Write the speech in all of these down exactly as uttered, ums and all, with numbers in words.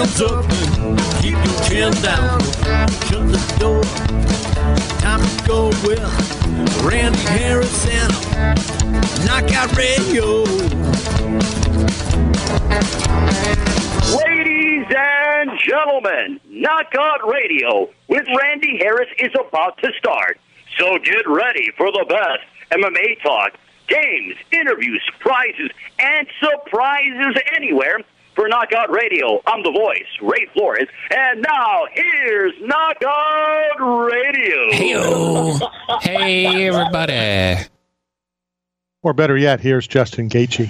hands up and keep your chin down. Shut the door. Time to go with Randy Harris and Knockout Radio. Ladies and gentlemen, Knockout Radio with Randy Harris is about to start. So get ready for the best M M A talk, games, interviews, prizes, and surprises anywhere. For Knockout Radio, I'm the voice, Ray Flores, and now here's Knockout Radio. Hey-o. Hey, everybody. Or better yet, here's Justin Gaethje.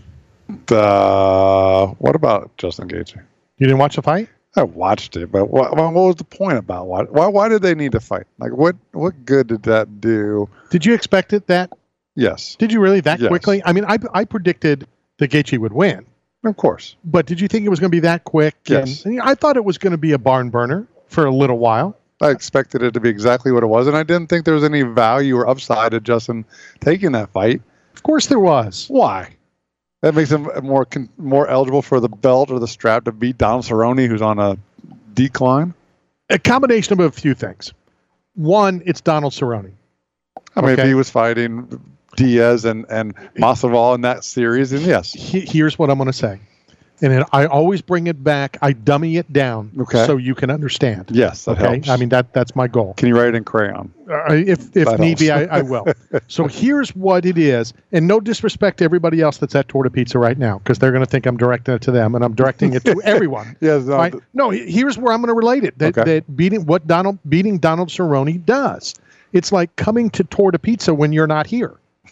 Uh, what about Justin Gaethje? You didn't watch the fight? I watched it, but what, what was the point about what? Why, why did they need to fight? Like, what, what good did that do? Did you expect it that? Yes. Did you really that yes. quickly? I mean, I, I predicted that Gaethje would win. Of course. But did you think it was going to be that quick? Yes. And, and I thought it was going to be a barn burner for a little while. I expected it to be exactly what it was, and I didn't think there was any value or upside to Justin taking that fight. Of course there was. Why? That makes him more con- more eligible for the belt or the strap to beat Donald Cerrone, who's on a decline? A combination of a few things. One, it's Donald Cerrone. I mean, okay. if he was fighting Diaz and, and Masvidal in that series, then yes. He, here's what I'm going to say. And it, I always bring it back. I dummy it down okay. so you can understand. Yes, that okay. helps. I mean, that that's my goal. Can you write it in crayon? Uh, if if that need helps. be, I, I will. So here's what it is. And no disrespect to everybody else that's at Torta Pizza right now, because they're going to think I'm directing it to them, and I'm directing it to everyone. Yes. No, right? no, here's where I'm going to relate it. That, okay. that beating what Donald beating Donald Cerrone does. It's like coming to Torta Pizza when you're not here.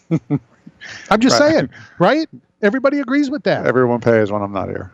I'm just right. saying, right? Everybody agrees with that. Everyone pays when I'm not here.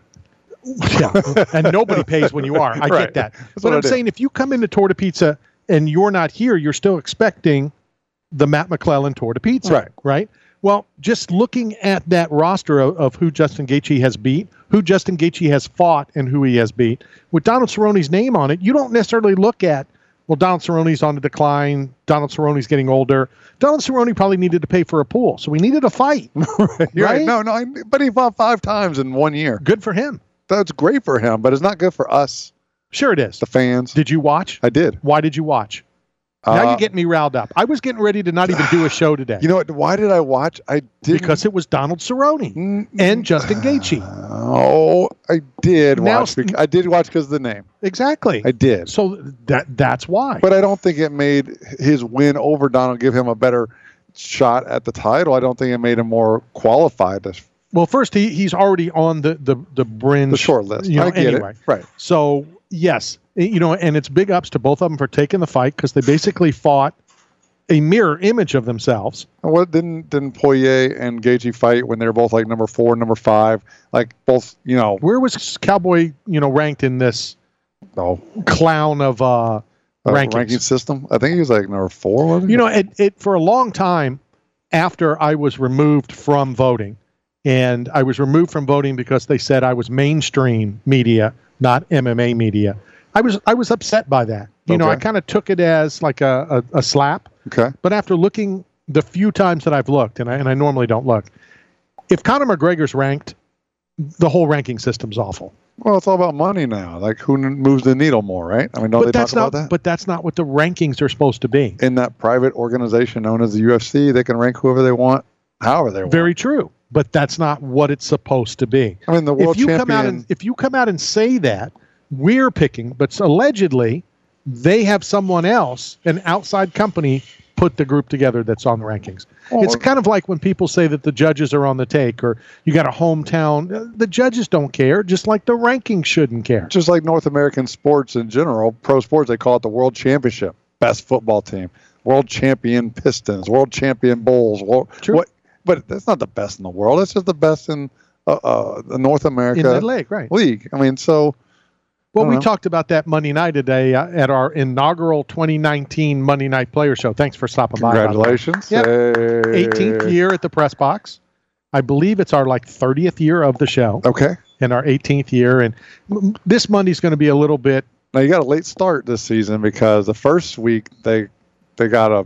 Yeah, and nobody pays when you are. I right. get that. That's but I'm I saying if you come into Torta Pizza and you're not here, you're still expecting the Matt McClellan Torta Pizza. Right. Right? Well, just looking at that roster of, of who Justin Gaethje has beat, who Justin Gaethje has fought, and who he has beat, with Donald Cerrone's name on it, you don't necessarily look at, well, Donald Cerrone's on the decline. Donald Cerrone's getting older. Donald Cerrone probably needed to pay for a pool, so we needed a fight. right. right? No, no, I, but he fought five times in one year. Good for him. That's great for him, but it's not good for us. Sure it is. The fans. Did you watch? I did. Why did you watch? Uh, now you're getting me riled up. I was getting ready to not even do a show today. You know what? Why did I watch? I did Because it was Donald Cerrone mm, and Justin Gaethje. Oh, I did now, watch. Because, I did watch because of the name. Exactly. I did. So that that's why. But I don't think it made his win over Donald give him a better shot at the title. I don't think it made him more qualified to. Well, first he he's already on the the the Bringe, the short list. You know, I get anyway. it. Right. So yes, you know, and it's big ups to both of them for taking the fight because they basically fought a mirror image of themselves. And what didn't didn't Poirier and Gaethje fight when they were both like number four, number five, like both? You know, where was Cowboy? You know, ranked in this oh clown of uh, uh, rankings. ranking system? I think he was like number four. Wasn't he? You know, it it for a long time after I was removed from voting. And I was removed from voting because they said I was mainstream media, not M M A media. I was I was upset by that. You okay. know, I kind of took it as like a, a, a slap. Okay. But after looking the few times that I've looked, and I, and I normally don't look, if Conor McGregor's ranked, the whole ranking system's awful. Well, it's all about money now. Like, who moves the needle more, right? I mean, don't but they that's talk not, about that? But that's not what the rankings are supposed to be. In that private organization known as the U F C, they can rank whoever they want, however they want. Very true. But that's not what it's supposed to be. I mean, the world if you champion. Come out and, if you come out and say that, we're picking, but allegedly they have someone else, an outside company, put the group together that's on the rankings. Oh, it's kind of like when people say that the judges are on the take or you got a hometown. The judges don't care, just like the rankings shouldn't care. Just like North American sports in general, pro sports, they call it the World Championship. Best football team, world champion Pistons, world champion Bulls. World, True. What, but that's not the best in the world. It's just the best in uh, uh, the North America in that league, right? League. I mean, so. Well, we know. talked about that Monday night today uh, at our inaugural twenty nineteen Monday Night Player Show. Thanks for stopping by. Congratulations. Yep. Hey. eighteenth year at the Press Box. I believe it's our like thirtieth year of the show. Okay. And our eighteenth year. And m- this Monday's going to be a little bit. Now, you got a late start this season because the first week they they got a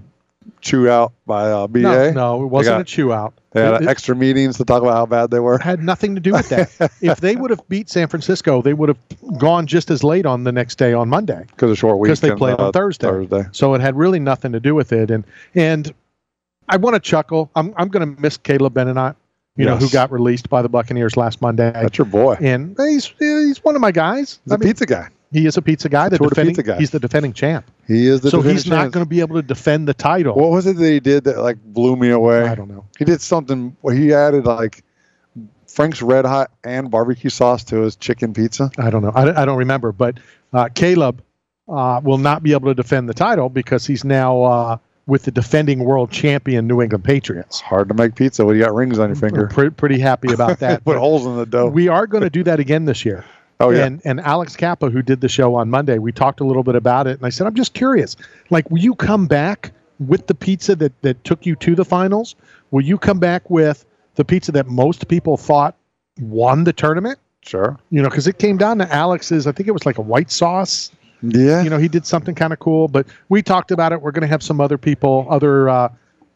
chew out by uh, B A? No, no, it wasn't got, a chew out. They had it, extra meetings to talk about how bad they were. It had nothing to do with that. If they would have beat San Francisco, they would have gone just as late on the next day on Monday. Because of short week. Because they played uh, on Thursday. Thursday. So it had really nothing to do with it. And and I want to chuckle. I'm I'm going to miss Caleb Benenot, you yes. know, who got released by the Buccaneers last Monday. That's your boy. And he's he's one of my guys. He's I a mean, pizza guy. He is a pizza guy. The Tour de defending, pizza guy. He's the defending champ. He is the so defending he's not champ. going to be able to defend the title. What was it that he did that like blew me away? I don't know. He did something where he added like Frank's Red Hot and barbecue sauce to his chicken pizza. I don't know. I, I don't remember. But uh, Caleb uh, will not be able to defend the title because he's now uh, with the defending world champion New England Patriots. It's hard to make pizza when you got rings on your finger. Pre- pretty happy about that. Put holes in the dough. We are going to do that again this year. Oh, yeah. And, and Alex Kappa, who did the show on Monday, we talked a little bit about it. And I said, I'm just curious. Like, will you come back with the pizza that, that took you to the finals? Will you come back with the pizza that most people thought won the tournament? Sure. You know, because it came down to Alex's, I think it was like a white sauce. Yeah. You know, he did something kind of cool. But we talked about it. We're going to have some other people, other uh,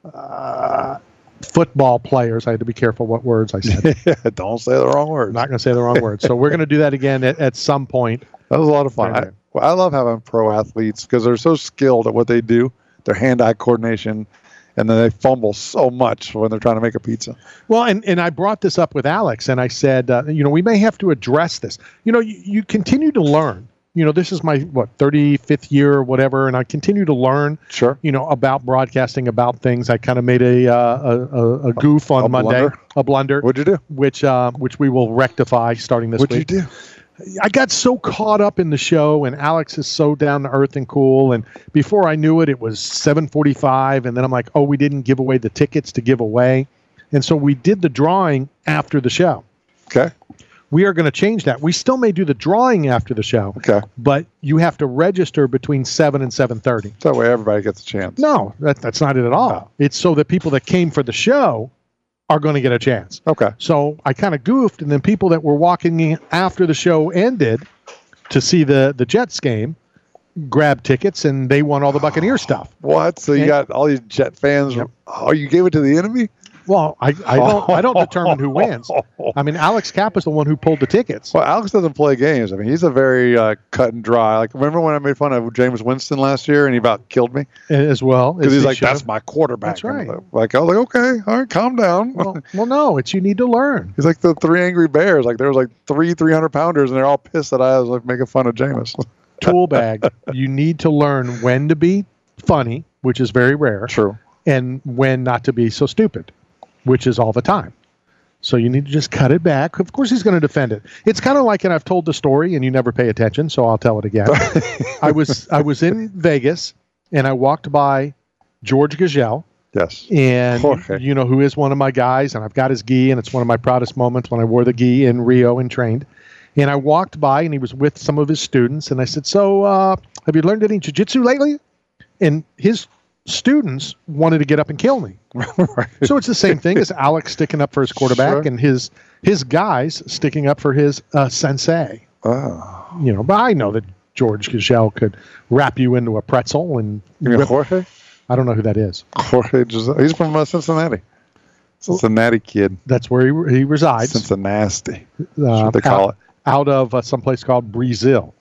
uh, football players. I had to be careful what words I said. Yeah, don't say the wrong words. I'm not going to say the wrong words. So we're going to do that again at, at some point. That was a lot of fun. I, well, I love having pro athletes because they're so skilled at what they do, their hand-eye coordination, and then they fumble so much when they're trying to make a pizza. Well, and, and I brought this up with Alex, and I said, uh, you know, we may have to address this. You know, you, you continue to learn. You know, this is my, what, thirty-fifth year or whatever, and I continue to learn, sure. you know, about broadcasting, about things. I kind of made a, uh, a a goof on a Monday, blunder. a blunder. What'd you do? Which, uh, which we will rectify starting this What'd week. What'd you do? I got so caught up in the show, and Alex is so down to earth and cool. And before I knew it, it was seven forty-five, and then I'm like, oh, we didn't give away the tickets to give away. And so we did the drawing after the show. Okay. We are going to change that. We still may do the drawing after the show. Okay. But you have to register between seven and seven thirty. So that way everybody gets a chance. No, that, that's not it at all. No. It's so that people that came for the show are going to get a chance. Okay. So I kind of goofed, and then people that were walking in after the show ended to see the, the Jets game grabbed tickets, and they won all the Buccaneer stuff. What? So you And- got all these Jet fans. Yep. Oh, you gave it to the enemy? Well, I, I don't I don't determine who wins. I mean, Alex Kapp is the one who pulled the tickets. Well, Alex doesn't play games. I mean, he's a very uh, cut and dry. Like, remember when I made fun of James Winston last year and he about killed me? As well. Because as he's he like, should that's have. my quarterback. That's right. And like, I was like, okay, all right, calm down. Well, well, no, it's you need to learn. He's like the three angry bears. Like, there was like three three hundred pounders and they're all pissed that I was like making fun of Jameis. Tool bag. You need to learn when to be funny, which is very rare. True. And when not to be so stupid, which is all the time. So you need to just cut it back. Of course, he's going to defend it. It's kind of like, and I've told the story, and you never pay attention, so I'll tell it again. I was I was in Vegas, and I walked by George Gagel, Yes. and Jorge. you know who is one of my guys, and I've got his gi, and it's one of my proudest moments when I wore the gi in Rio and trained. And I walked by, and he was with some of his students, and I said, "So, uh, have you learned any jiu-jitsu lately?" And his students wanted to get up and kill me. Right. So it's the same thing as Alex sticking up for his quarterback Sure. and his his guys sticking up for his uh, sensei. Oh. You know, but I know that George Gagel could wrap you into a pretzel and You mean rip- Jorge? I don't know who that is. Jorge, Giselle. He's from uh, Cincinnati. Cincinnati kid. That's where he he resides. Cincinnati. uh, what they call out, out of uh, someplace called Brazil.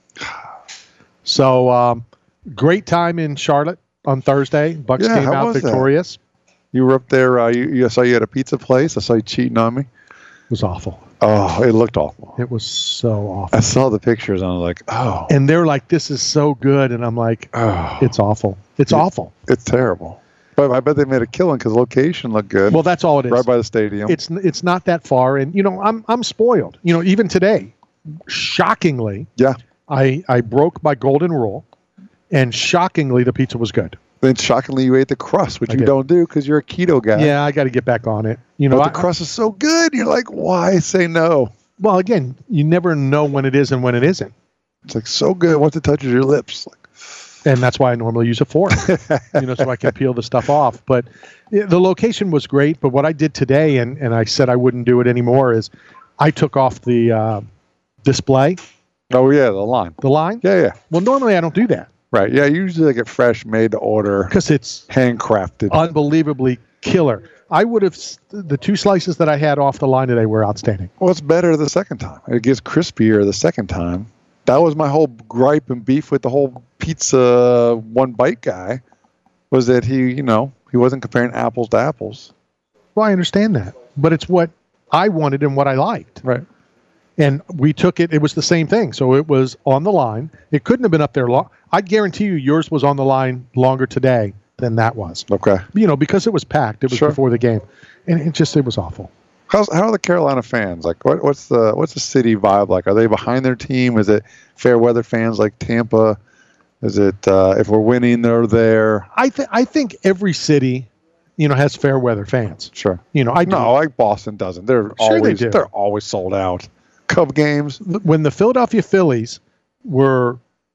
So um, great time in Charlotte on Thursday. Bucks Yeah, came how out was that? victorious. You were up there. Uh, you, you I saw you at a pizza place. I saw you cheating on me. It was awful. Oh, it looked awful. It was so awful. I saw the pictures and I was like, oh, And they're like, "This is so good," and I'm like, oh, "It's awful. It's Yeah. awful." it's terrible. But I bet they made a killing because the location looked good. Well, that's all it is. right by the stadium. It's it's not that far, and you know, I'm I'm spoiled. You know, even today, shockingly, yeah. I I broke my golden rule, and shockingly, the pizza was good. Then shockingly, you ate the crust, which I you did. don't do because you're a keto guy. Yeah, I got to get back on it. You know, But I- the crust is so good. You're like, why say no? well, again, you never know when it is and when it isn't, It's like so good once it touches your lips. Like, and that's why I normally use a fork. you know, so I can peel the stuff off. But yeah, the location was great. But what I did today, and and I said I wouldn't do it anymore, is I took off the uh, display, oh yeah, the line. the line. Yeah, yeah. Well, normally I don't do that. Right. Yeah, usually they get fresh, made to order, because it's handcrafted. unbelievably killer. I would have, the two slices that I had off the line today were outstanding. Well, it's better the second time. It gets crispier the second time. That was my whole gripe and beef with the whole pizza one bite guy, was that he, you know, he wasn't comparing apples to apples. Well, I understand that, but it's what I wanted and what I liked. Right. And we took it, it was the same thing. So it was on the line. It couldn't have been up there long. I guarantee you yours was on the line longer today than that was. Okay. You know, because it was packed. It was Sure. before the game. And it just, it was awful. How's, how are the Carolina fans? Like, what, what's the what's the city vibe like? Are they behind their team? Is it fair weather fans like Tampa? Is it, uh, if we're winning, they're there? I, th- I think every city, you know, has fair weather fans. Sure. You know, I do. No, like Boston doesn't. They're Sure they always do. they're always sold out. Cub games. When the Philadelphia Phillies were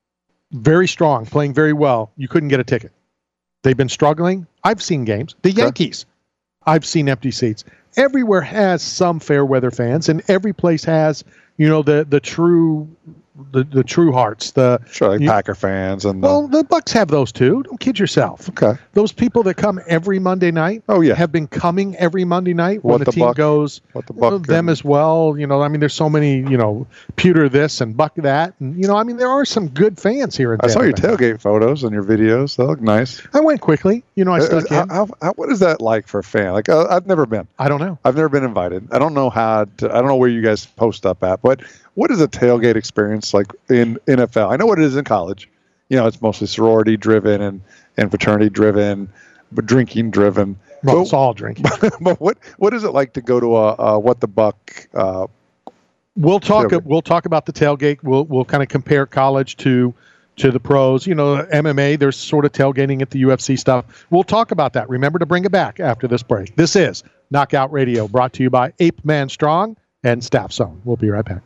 very strong, playing very well, you couldn't get a ticket. They've been struggling. I've seen games. The Okay. Yankees, I've seen empty seats. Everywhere has some fair weather fans, and every place has, you know, the the true the, the true hearts. The Sure, like you- Packer fans and the, well, the Bucks have those too. Don't kid yourself. okay. Those people that come every Monday night, Oh, yeah. have been coming every Monday night when What the, the team Buck- goes. what the Buck uh, them and- as well. You know, I mean, there's so many. You know, Pewter this and Buck that, and you know, I mean, there are some good fans here in I saw your Tampa Bay. tailgate photos and your videos. They look nice. I went quickly. You know, I Uh, stuck how, in. how, how, what is that like for a fan? Like, uh, I've never been. I don't know. I've never been invited. I don't know how. To, I don't know where you guys post up at, but what is a tailgate experience like in N F L? I know what it is in college. You know, it's mostly sorority driven and, and fraternity driven, but drinking driven. Well, But- it's all drinking. but what what is it like to go to a, a what the Buck? Uh, We'll talk. Tailgate. We'll talk about the tailgate. We'll we'll kind of compare college to to the pros. You know, M M A. There's sort of tailgating at the U F C stuff. We'll talk about that. Remember to bring it back after this break. This is Knockout Radio, brought to you by Ape Man Strong and Staff Zone. We'll be right back.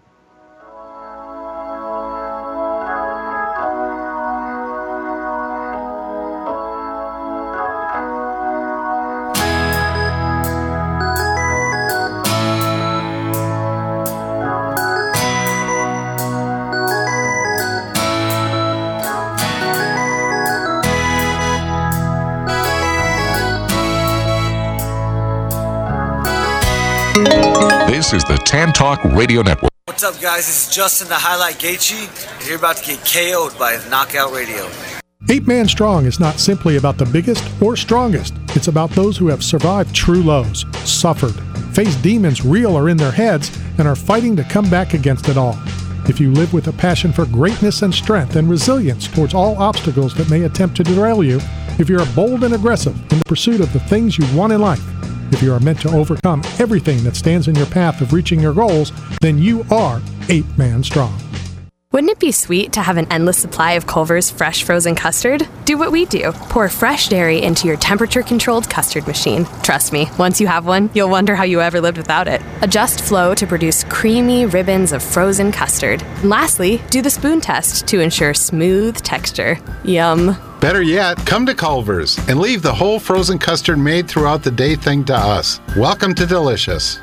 This is the Tan Talk Radio Network. What's up, guys? This is Justin the Highlight Gaethje, and you're about to get K O'd by Knockout Radio. Eight Man Strong is not simply about the biggest or strongest. It's about those who have survived true lows, suffered, faced demons real or in their heads, and are fighting to come back against it all. If you live with a passion for greatness and strength and resilience towards all obstacles that may attempt to derail you, if you're bold and aggressive in the pursuit of the things you want in life, if you are meant to overcome everything that stands in your path of reaching your goals, then you are Eight Man Strong. Wouldn't it be sweet to have an endless supply of Culver's fresh frozen custard? Do what we do. Pour fresh dairy into your temperature-controlled custard machine. Trust me, once you have one, you'll wonder how you ever lived without it. Adjust flow to produce creamy ribbons of frozen custard. And lastly, do the spoon test to ensure smooth texture. Yum. Better yet, come to Culver's and leave the whole frozen custard made throughout the day thing to us. Welcome to Delicious.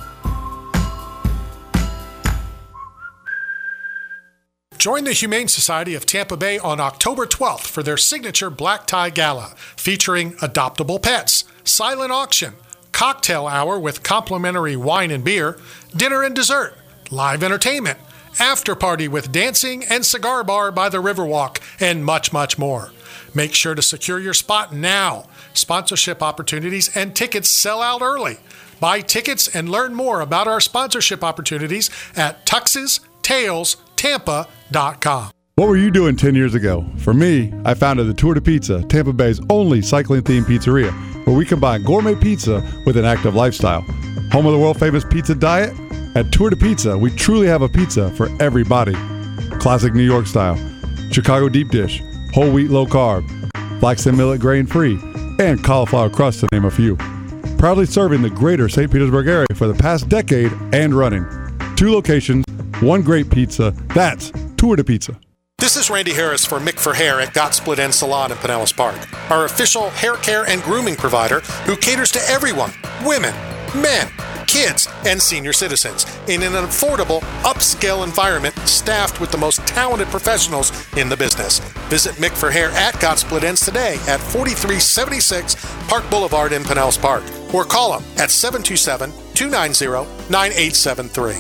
Join the Humane Society of Tampa Bay on October twelfth for their signature Black Tie Gala, featuring adoptable pets, silent auction, cocktail hour with complimentary wine and beer, dinner and dessert, live entertainment, after party with dancing and cigar bar by the Riverwalk, and much, much more. Make sure to secure your spot now. Sponsorship opportunities and tickets sell out early. Buy tickets and learn more about our sponsorship opportunities at tuxes tails tampa dot com. What were you doing ten years ago? For me, I founded the Tour de Pizza, Tampa Bay's only cycling-themed pizzeria, where we combine gourmet pizza with an active lifestyle. Home of the world-famous pizza diet? At Tour de Pizza, we truly have a pizza for everybody. Classic New York style, Chicago deep dish, whole wheat low carb, flax and millet grain-free, and cauliflower crust to name a few. Proudly serving the greater Saint Petersburg area for the past decade and running. Two locations, one great pizza. That's Tour de Pizza. This is Randy Harris for Mick for Hair at Got Split End Salon in Pinellas Park, our official hair care and grooming provider who caters to everyone, women, men, kids, and senior citizens in an affordable, upscale environment staffed with the most talented professionals in the business. Visit Mick for Hair at Got Split Ends today at forty-three seventy-six Park Boulevard in Pinellas Park, or call them at seven two seven, two nine zero, nine eight seven three.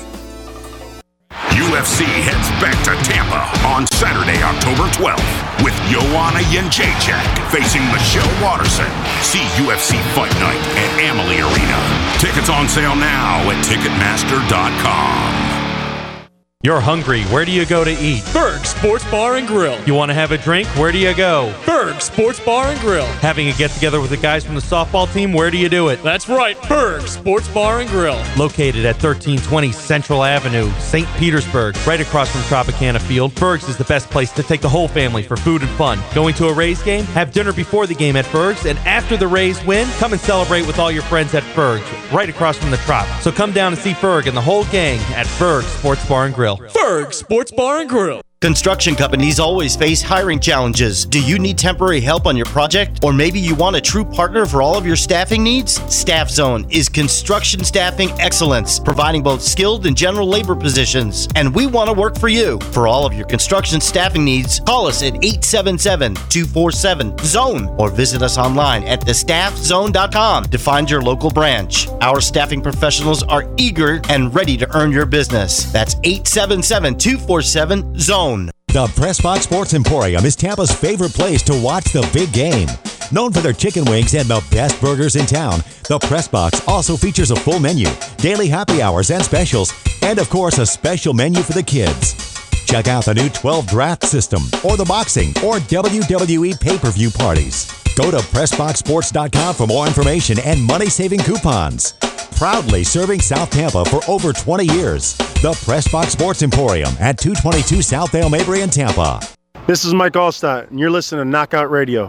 U F C heads back to Tampa on Saturday, October twelfth, with Joanna Jędrzejczyk facing Michelle Waterson. See U F C Fight Night at Amalie Arena. Tickets on sale now at Ticketmaster dot com. You're hungry. Where do you go to eat? Berg Sports Bar and Grill. You want to have a drink? Where do you go? Berg Sports Bar and Grill. Having a get-together with the guys from the softball team? Where do you do it? That's right, Berg Sports Bar and Grill. Located at thirteen twenty Central Avenue, Saint Petersburg, right across from Tropicana Field. Berg's is the best place to take the whole family for food and fun. Going to a Rays game? Have dinner before the game at Berg's, and after the Rays win, come and celebrate with all your friends at Berg's, right across from the Trop. So come down and see Berg and the whole gang at Berg Sports Bar and Grill. Berg Sports Bar and Grill. Construction companies always face hiring challenges. Do you need temporary help on your project? Or maybe you want a true partner for all of your staffing needs? Staff Zone is construction staffing excellence, providing both skilled and general labor positions. And we want to work for you. For all of your construction staffing needs, call us at eight seven seven, two four seven, zone or visit us online at the staff zone dot com to find your local branch. Our staffing professionals are eager and ready to earn your business. That's eight seven seven, two four seven, zone. The Pressbox Sports Emporium is Tampa's favorite place to watch the big game. Known for their chicken wings and the best burgers in town, the Pressbox also features a full menu, daily happy hours and specials, and of course a special menu for the kids. Check out the new twelve draft system, or the boxing or W W E pay-per-view parties. Go to press box sports dot com for more information and money-saving coupons. Proudly serving South Tampa for over twenty years. The Pressbox Sports Emporium at two twenty-two South Dale Mabry in Tampa. This is Mike Allstott, and you're listening to Knockout Radio.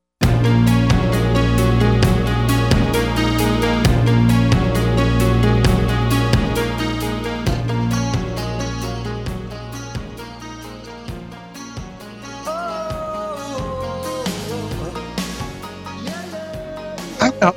I know.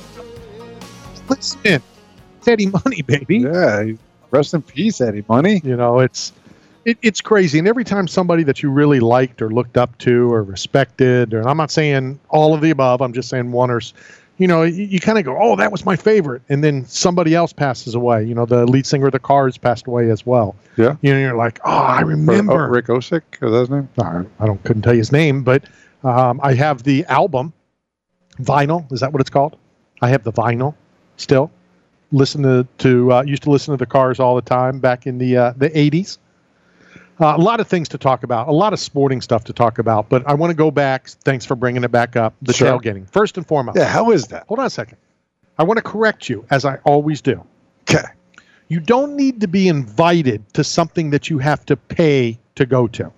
Listen, it's Eddie Money, baby. Yeah, rest in peace, Eddie Money. You know, it's it, it's crazy. And every time somebody that you really liked or looked up to or respected, or I'm not saying all of the above, I'm just saying one or, you know, you, you kind of go, oh, that was my favorite. And then somebody else passes away. You know, the lead singer of the Cars passed away as well. Yeah. You know, you're like, oh, I remember. Oh, Rick Ocasek, is that his name? I, I don't couldn't tell you his name, but um, I have the album, vinyl. Is that what it's called? I have the vinyl still. Listen to, to uh, used to listen to the Cars all the time back in the uh, the eighties. Uh, a lot of things to talk about, a lot of sporting stuff to talk about, but I want to go back. Thanks for bringing it back up. The Sure. tailgating, first and foremost. Yeah, how is that? Hold on a second. I want to correct you, as I always do. Okay. You don't need to be invited to something that you have to pay to go to.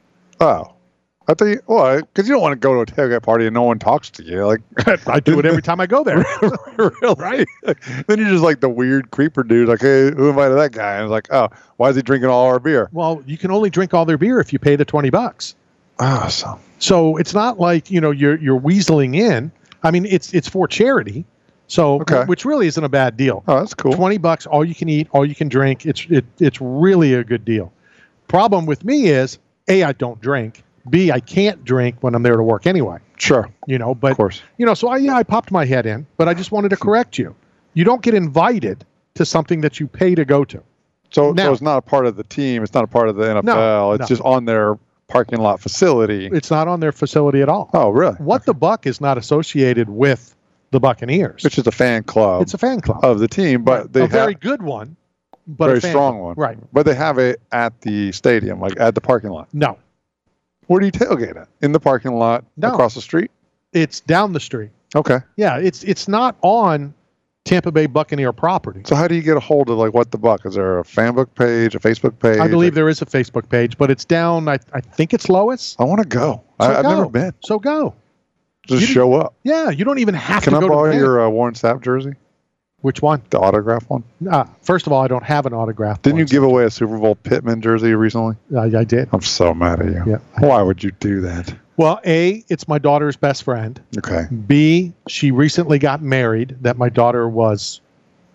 Oh. I thought you, well, because you don't want to go to a tailgate party and no one talks to you. Like I do it every time I go there. Really? Right? Then you're just like the weird creeper dude. Like, hey, who invited that guy? And it's like, oh, why is he drinking all our beer? Well, you can only drink all their beer if you pay the twenty bucks. Awesome. So it's not like, you know, you're you're weaseling in. I mean, it's it's for charity. So, Okay. which really isn't a bad deal. Oh, that's cool. twenty bucks, all you can eat, all you can drink. It's it it's really a good deal. Problem with me is, A, I don't drink. B, I can't drink when I'm there to work anyway. Sure. You know, but Of course. you know, so I yeah, I popped my head in, but I just wanted to correct you. You don't get invited to something that you pay to go to. So, Now- so it's not a part of the team. It's not a part of the N F L. No, it's no. just on their parking lot facility. It's not on their facility at all. Oh, really? What the Buck is not associated with the Buccaneers. It's just a fan club. It's a fan club. of the team, but they a have very good one, but very a fan strong club. one. Right. But they have it at the stadium, like at the parking lot. No, Where do you tailgate at? In the parking lot No. across the street? it's down the street. Okay. Yeah, it's it's not on Tampa Bay Buccaneer property. So how do you get a hold of like what the Buck? Is there a fan book page, a Facebook page? I believe there is a Facebook page, but it's down. I, I think it's Lois. I want to go. So I, I've go. never been. So go. Just You- show up. Yeah, you don't even have Can to I go borrow to the your uh, Warren Sapp jersey? Which one? The autograph one? Uh, first of all, I don't have an autograph. Didn't you give away a Super Bowl Pittman jersey recently? I, I did. I'm so mad at you. Yeah. Why would you do that? Well, A, it's my daughter's best friend. Okay. B, she recently got married that my daughter was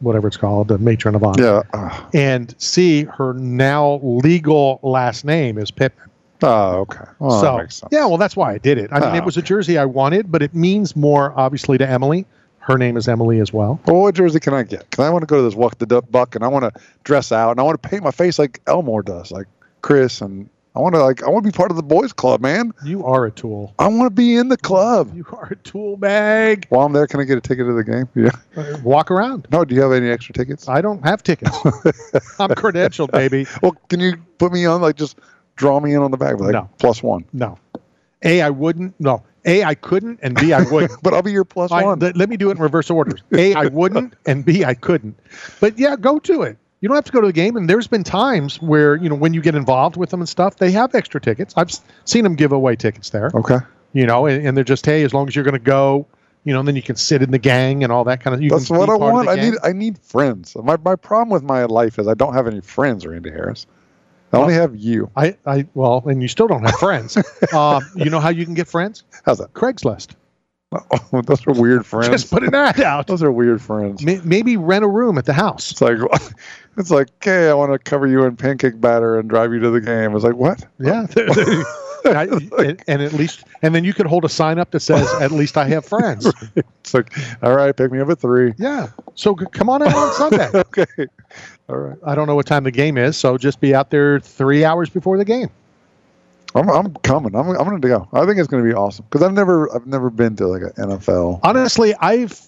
whatever it's called, the matron of honor. Yeah. Uh, and C, her now legal last name is Pittman. Oh, okay. Well, so, that makes sense. yeah, well, that's why I did it. I mean, Oh, it was a jersey I wanted, but it means more, obviously, to Emily. Her name is Emily as well. Well, what jersey can I get? Because I want to go to this Walk the Duck Buck, and I want to dress out, and I want to paint my face like Elmore does, like Chris, and I want to like I want to be part of the boys' club, man. You are a tool. I want to be in the club. You are a tool bag. While I'm there, can I get a ticket to the game? Yeah. Uh, walk around. No, do you have any extra tickets? I don't have tickets. I'm credentialed, baby. Well, can you put me on, like, just draw me in on the back, like, No. plus one? No. A, I wouldn't. No. A, I couldn't, and B, I wouldn't. But I'll be your plus I, one. th- let me do it in reverse order. A, I wouldn't, and B, I couldn't. But yeah, go to it. You don't have to go to the game. And there's been times where, you know, when you get involved with them and stuff, they have extra tickets. I've s- seen them give away tickets there. Okay. You know, and, and they're just, hey, as long as you're going to go, you know, and then you can sit in the gang and all that kind of. You That's can what be I part of want. the I gang. need I need friends. My my problem with my life is I don't have any friends, Randy Harris. I only have you. I, I well, and you still don't have friends. um, you know how you can get friends? How's that? Craigslist. Oh, those are weird friends. Just put an ad out. Those are weird friends. May- Maybe rent a room at the house. It's like it's like, okay, I want to cover you in pancake batter and drive you to the game. It's like, what? Yeah. I, and, and at least, and then you could hold a sign up that says, "At least I have friends." It's like, all right, pick me up at three. Yeah. So g- come on out on Sunday. Okay. All right. I don't know what time the game is, so just be out there three hours before the game. I'm I'm coming. I'm I'm going to go. I think it's going to be awesome because I've never I've never been to like an N F L. Honestly, I've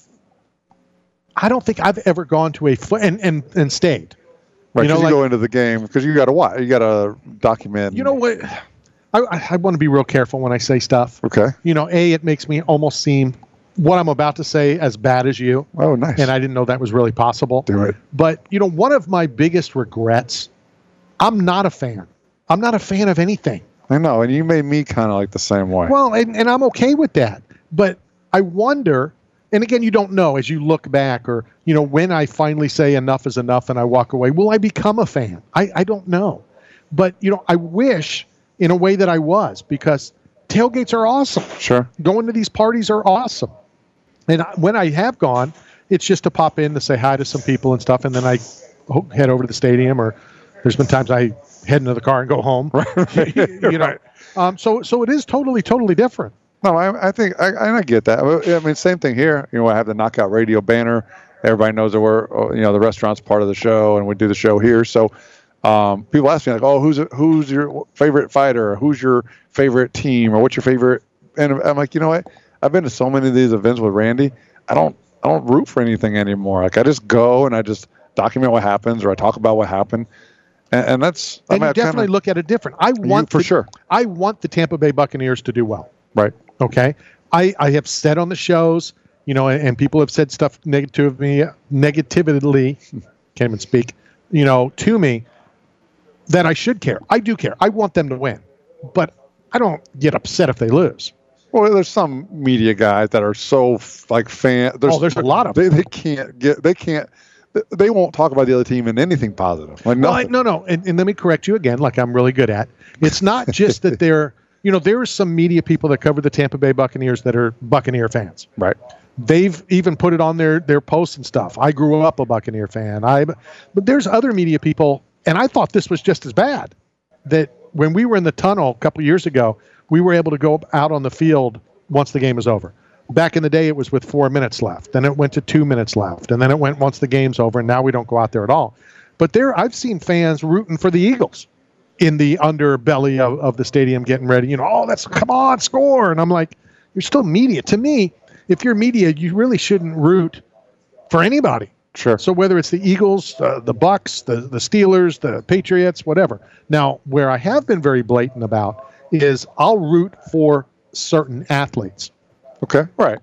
I don't think I've ever gone to a foot and, and and stayed. Right, you know, you like, go into the game because you got to watch. You got to document. you know what? I I, I want to be real careful when I say stuff. Okay. You know, a it makes me almost seem what I'm about to say as bad as you. Oh, nice. And I didn't know that was really possible. Do it. But you know, one of my biggest regrets, I'm not a fan. I'm not a fan of anything. I know, and you made me kind of like the same way. Well, and, and I'm okay with that. But I wonder, and again, you don't know as you look back or, you know, when I finally say enough is enough and I walk away, will I become a fan? I, I don't know. But, you know, I wish in a way that I was because tailgates are awesome. Sure. Going to these parties are awesome. And I, when I have gone, it's just to pop in to say hi to some people and stuff. And then I ho- head over to the stadium or there's been times I head into the car and go home. Right. you know, Right. um, so so it is totally totally different. No, I, I think I, I get that. I mean, same thing here. You know, I have the Knockout Radio banner. Everybody knows that we're, you know, the restaurant's part of the show, and we do the show here. So um, people ask me like, "Oh, who's who's your favorite fighter? Or who's your favorite team? Or what's your favorite?" And I'm like, you know what? I've been to so many of these events with Randy. I don't I don't root for anything anymore. Like I just go and I just document what happens, or I talk about what happened. And, and that's And I you definitely kinda, look at it different. I want for the, sure. I want the Tampa Bay Buccaneers to do well. Right. Okay. I, I have said on the shows, you know, and, and people have said stuff negative me, negatively, can't even speak, you know, to me that I should care. I do care. I want them to win, but I don't get upset if they lose. Well, there's some media guys that are so like fan. Oh, there's a lot of they, them. they can't get they can't they won't talk about the other team in anything positive. Like Well, I, nothing. no, no. And, and let me correct you again, like I'm really good at. It's not just that they're, you know, there are some media people that cover the Tampa Bay Buccaneers that are Buccaneer fans. Right. They've even put it on their, their posts and stuff. I grew up a Buccaneer fan. I, but there's other media people, and I thought this was just as bad, that when we were in the tunnel a couple of years ago, we were able to go out on the field once the game was over. Back in the day, it was with four minutes left. Then it went to two minutes left. And then it went once the game's over, and now we don't go out there at all. But there, I've seen fans rooting for the Eagles in the underbelly of, of the stadium getting ready. You know, oh, that's, come on, score. And I'm like, you're still media. To me, if you're media, you really shouldn't root for anybody. Sure. So whether it's the Eagles, uh, the Bucks, the, the Steelers, the Patriots, whatever. Now, where I have been very blatant about is I'll root for certain athletes. Okay. Right.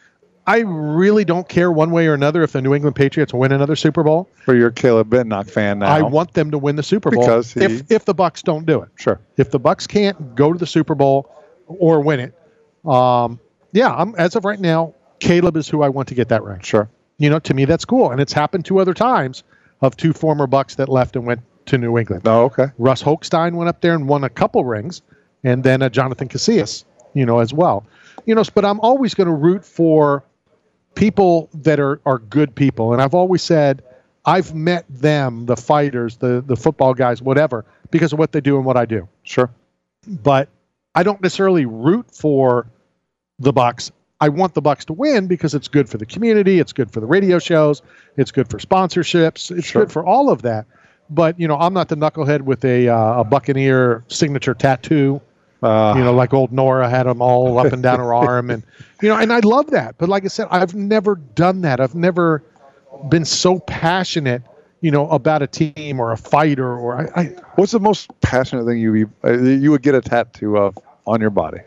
I really don't care one way or another if the New England Patriots win another Super Bowl. But you're a Caleb Bennock fan now. I want them to win the Super Bowl Because he- if if the Bucks don't do it. Sure. If the Bucks can't go to the Super Bowl or win it, um, yeah, I'm, as of right now, Caleb is who I want to get that ring. Sure. You know, to me, that's cool. And it's happened two other times of two former Bucks that left and went to New England. Oh, okay. Russ Holstein went up there and won a couple rings, and then uh, Jonathan Casillas, you know, as well. You know, but I'm always going to root for people that are, are good people. And I've always said, I've met them, the fighters, the, the football guys, whatever, because of what they do and what I do. Sure. But I don't necessarily root for the Bucs. I want the Bucs to win because it's good for the community. It's good for the radio shows. It's good for sponsorships. It's Sure. good for all of that. But, you know, I'm not the knucklehead with a, uh, a Buccaneer signature tattoo. Uh, you know, like old Nora had them all up and down her arm. And, you know, and I love that. But like I said, I've never done that. I've never been so passionate, you know, about a team or a fighter. Or I, I What's the most passionate thing you uh, you would get a tattoo of on your body?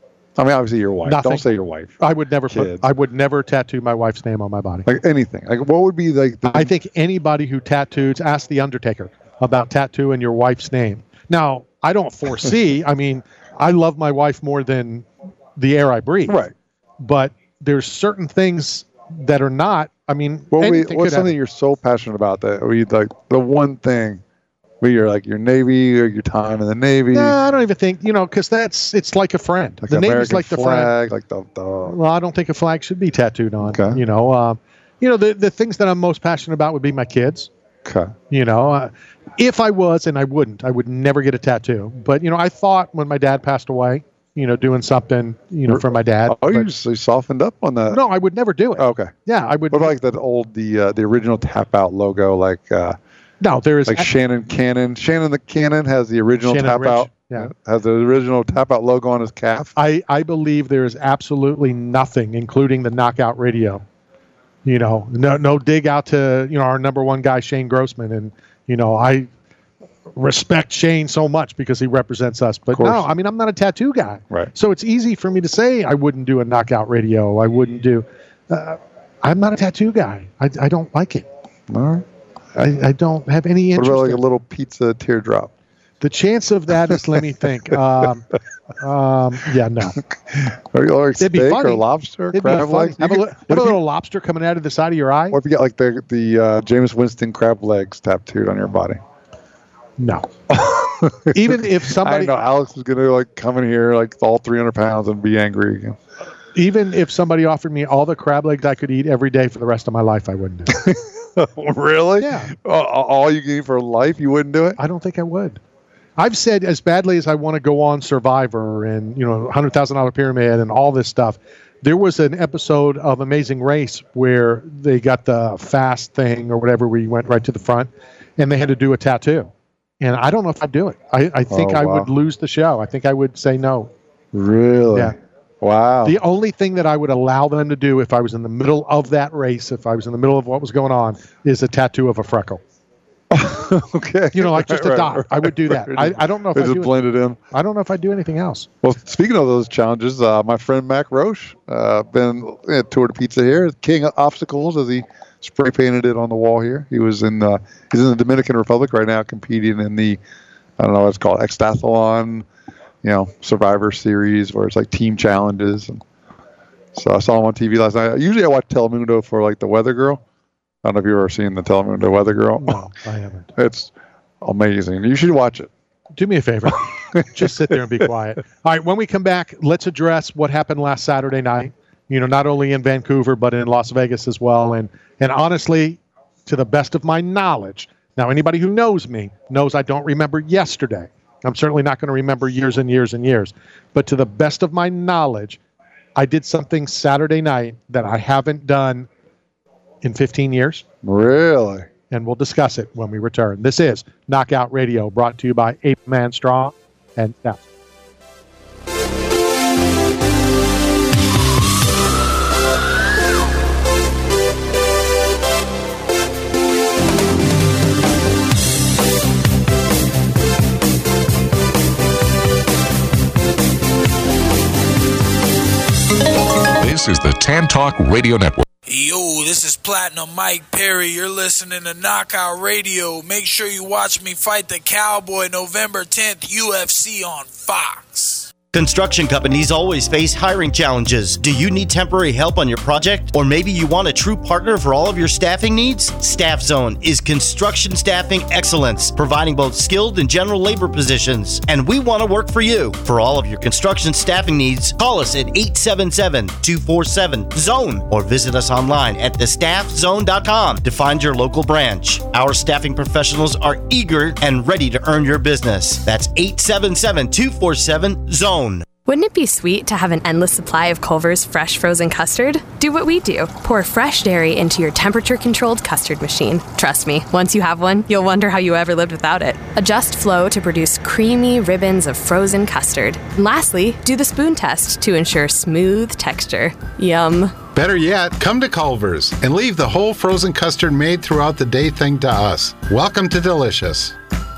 I mean, obviously your wife. Nothing. Don't say your wife. I would never Kids. put, I would never tattoo my wife's name on my body. Like anything. Like what would be like the I think anybody who tattoos, ask the Undertaker about tattooing your wife's name. Now, I don't foresee, I mean, I love my wife more than the air I breathe. Right. But there's certain things that are not, I mean, what we, anything what's could something happen. you're so passionate about that we like the one thing where you're like your Navy or your time in the Navy? No, I don't even think, you know, because that's, it's like a friend. Like the the Navy's American like the flag, friend. like the, the Well, I don't think a flag should be tattooed on. Okay. You know, um, you know, the, the things that I'm most passionate about would be my kids. Okay. You know, uh, if I was, and I wouldn't, I would never get a tattoo. But, you know, I thought when my dad passed away, you know, doing something, you know, for my dad. Oh, you but- just you softened up on that. No, I would never do it. Oh, okay. Yeah, I would. What about like that old the uh, the original tap out logo like uh, No, there is like Shannon Cannon. Shannon the Cannon has the original Shannon tap Rich, out. yeah. Has the original tap out logo on his calf. I, I believe there is absolutely nothing, including the Knockout Radio. You know, no no dig out to, you know, our number one guy, Shane Grossman. And, you know, I respect Shane so much because he represents us. But course. no, I mean, I'm not a tattoo guy. Right. So it's easy for me to say I wouldn't do a Knockout Radio. I wouldn't do. Uh, I'm not a tattoo guy. I, I don't like it. All right. I, I don't have any What interest. about like in a little pizza teardrop? The chance of that is, let me think. Um, um, yeah, no. Or, or It'd be steak funny. or lobster, It'd be crab funny. legs. Have, a, You li- could- have what a if little you- lobster coming out of the side of your eye? What if you get like the the uh, Jameis Winston crab legs tattooed on your body? No. Even if somebody, I know Alex is gonna like come in here like all three hundred pounds and be angry again. even if somebody offered me all the crab legs I could eat every day for the rest of my life, I wouldn't do it. Really? Yeah. Uh, all you can eat for life, you wouldn't do it? I don't think I would. I've said as badly as I want to go on Survivor and, you know, one hundred thousand dollar Pyramid and all this stuff, there was an episode of Amazing Race where they got the fast thing or whatever where you went right to the front and they had to do a tattoo. And I don't know if I'd do it. I, I think Oh, I wow. would lose the show. I think I would say no. Really? Yeah. Wow. The only thing that I would allow them to do if I was in the middle of that race, if I was in the middle of what was going on, is a tattoo of a freckle. Okay. You know, like just Right, a dot. right, I would do that. right. I, I don't know if They I just do blend it in. I don't know if I do anything else. Well, speaking of those challenges, uh, my friend Mac Roche, uh, been at Tour de Pizza here, king of obstacles, as he spray painted it on the wall here. He was in the he's in the Dominican Republic right now, competing in the I don't know what it's called, Extathlon, you know, Survivor Series, where it's like team challenges. And so I saw him on T V last night. Usually I watch Telemundo for like the Weather Girl. I don't know if you've ever seen the Telemundo Weather Girl. No, I haven't. It's amazing. You should watch it. Do me a favor. Just sit there and be quiet. All right, when we come back, let's address what happened last Saturday night. You know, not only in Vancouver, but in Las Vegas as well. And and honestly, to the best of my knowledge, now anybody who knows me knows I don't remember yesterday. I'm certainly not going to remember years and years and years. But to the best of my knowledge, I did something Saturday night that I haven't done in fifteen years. Really? And we'll discuss it when we return. This is Knockout Radio, brought to you by Ape Man Strong and Stout. This is the Tan Talk Radio Network. Yo, this is Platinum Mike Perry. You're listening to Knockout Radio. Make sure you watch me fight the Cowboy November tenth, U F C on Fox. Construction companies always face hiring challenges. Do you need temporary help on your project? Or maybe you want a true partner for all of your staffing needs? Staff Zone is construction staffing excellence, providing both skilled and general labor positions. And we want to work for you. For all of your construction staffing needs, call us at eight seven seven, two four seven, zone or visit us online at the staff zone dot com to find your local branch. Our staffing professionals are eager and ready to earn your business. That's eight seven seven, two four seven, zone. Wouldn't it be sweet to have an endless supply of Culver's fresh frozen custard? Do what we do. Pour fresh dairy into your temperature-controlled custard machine. Trust me, once you have one, you'll wonder how you ever lived without it. Adjust flow to produce creamy ribbons of frozen custard. And lastly, do the spoon test to ensure smooth texture. Yum. Better yet, come to Culver's and leave the whole frozen custard made throughout the day thing to us. Welcome to Delicious.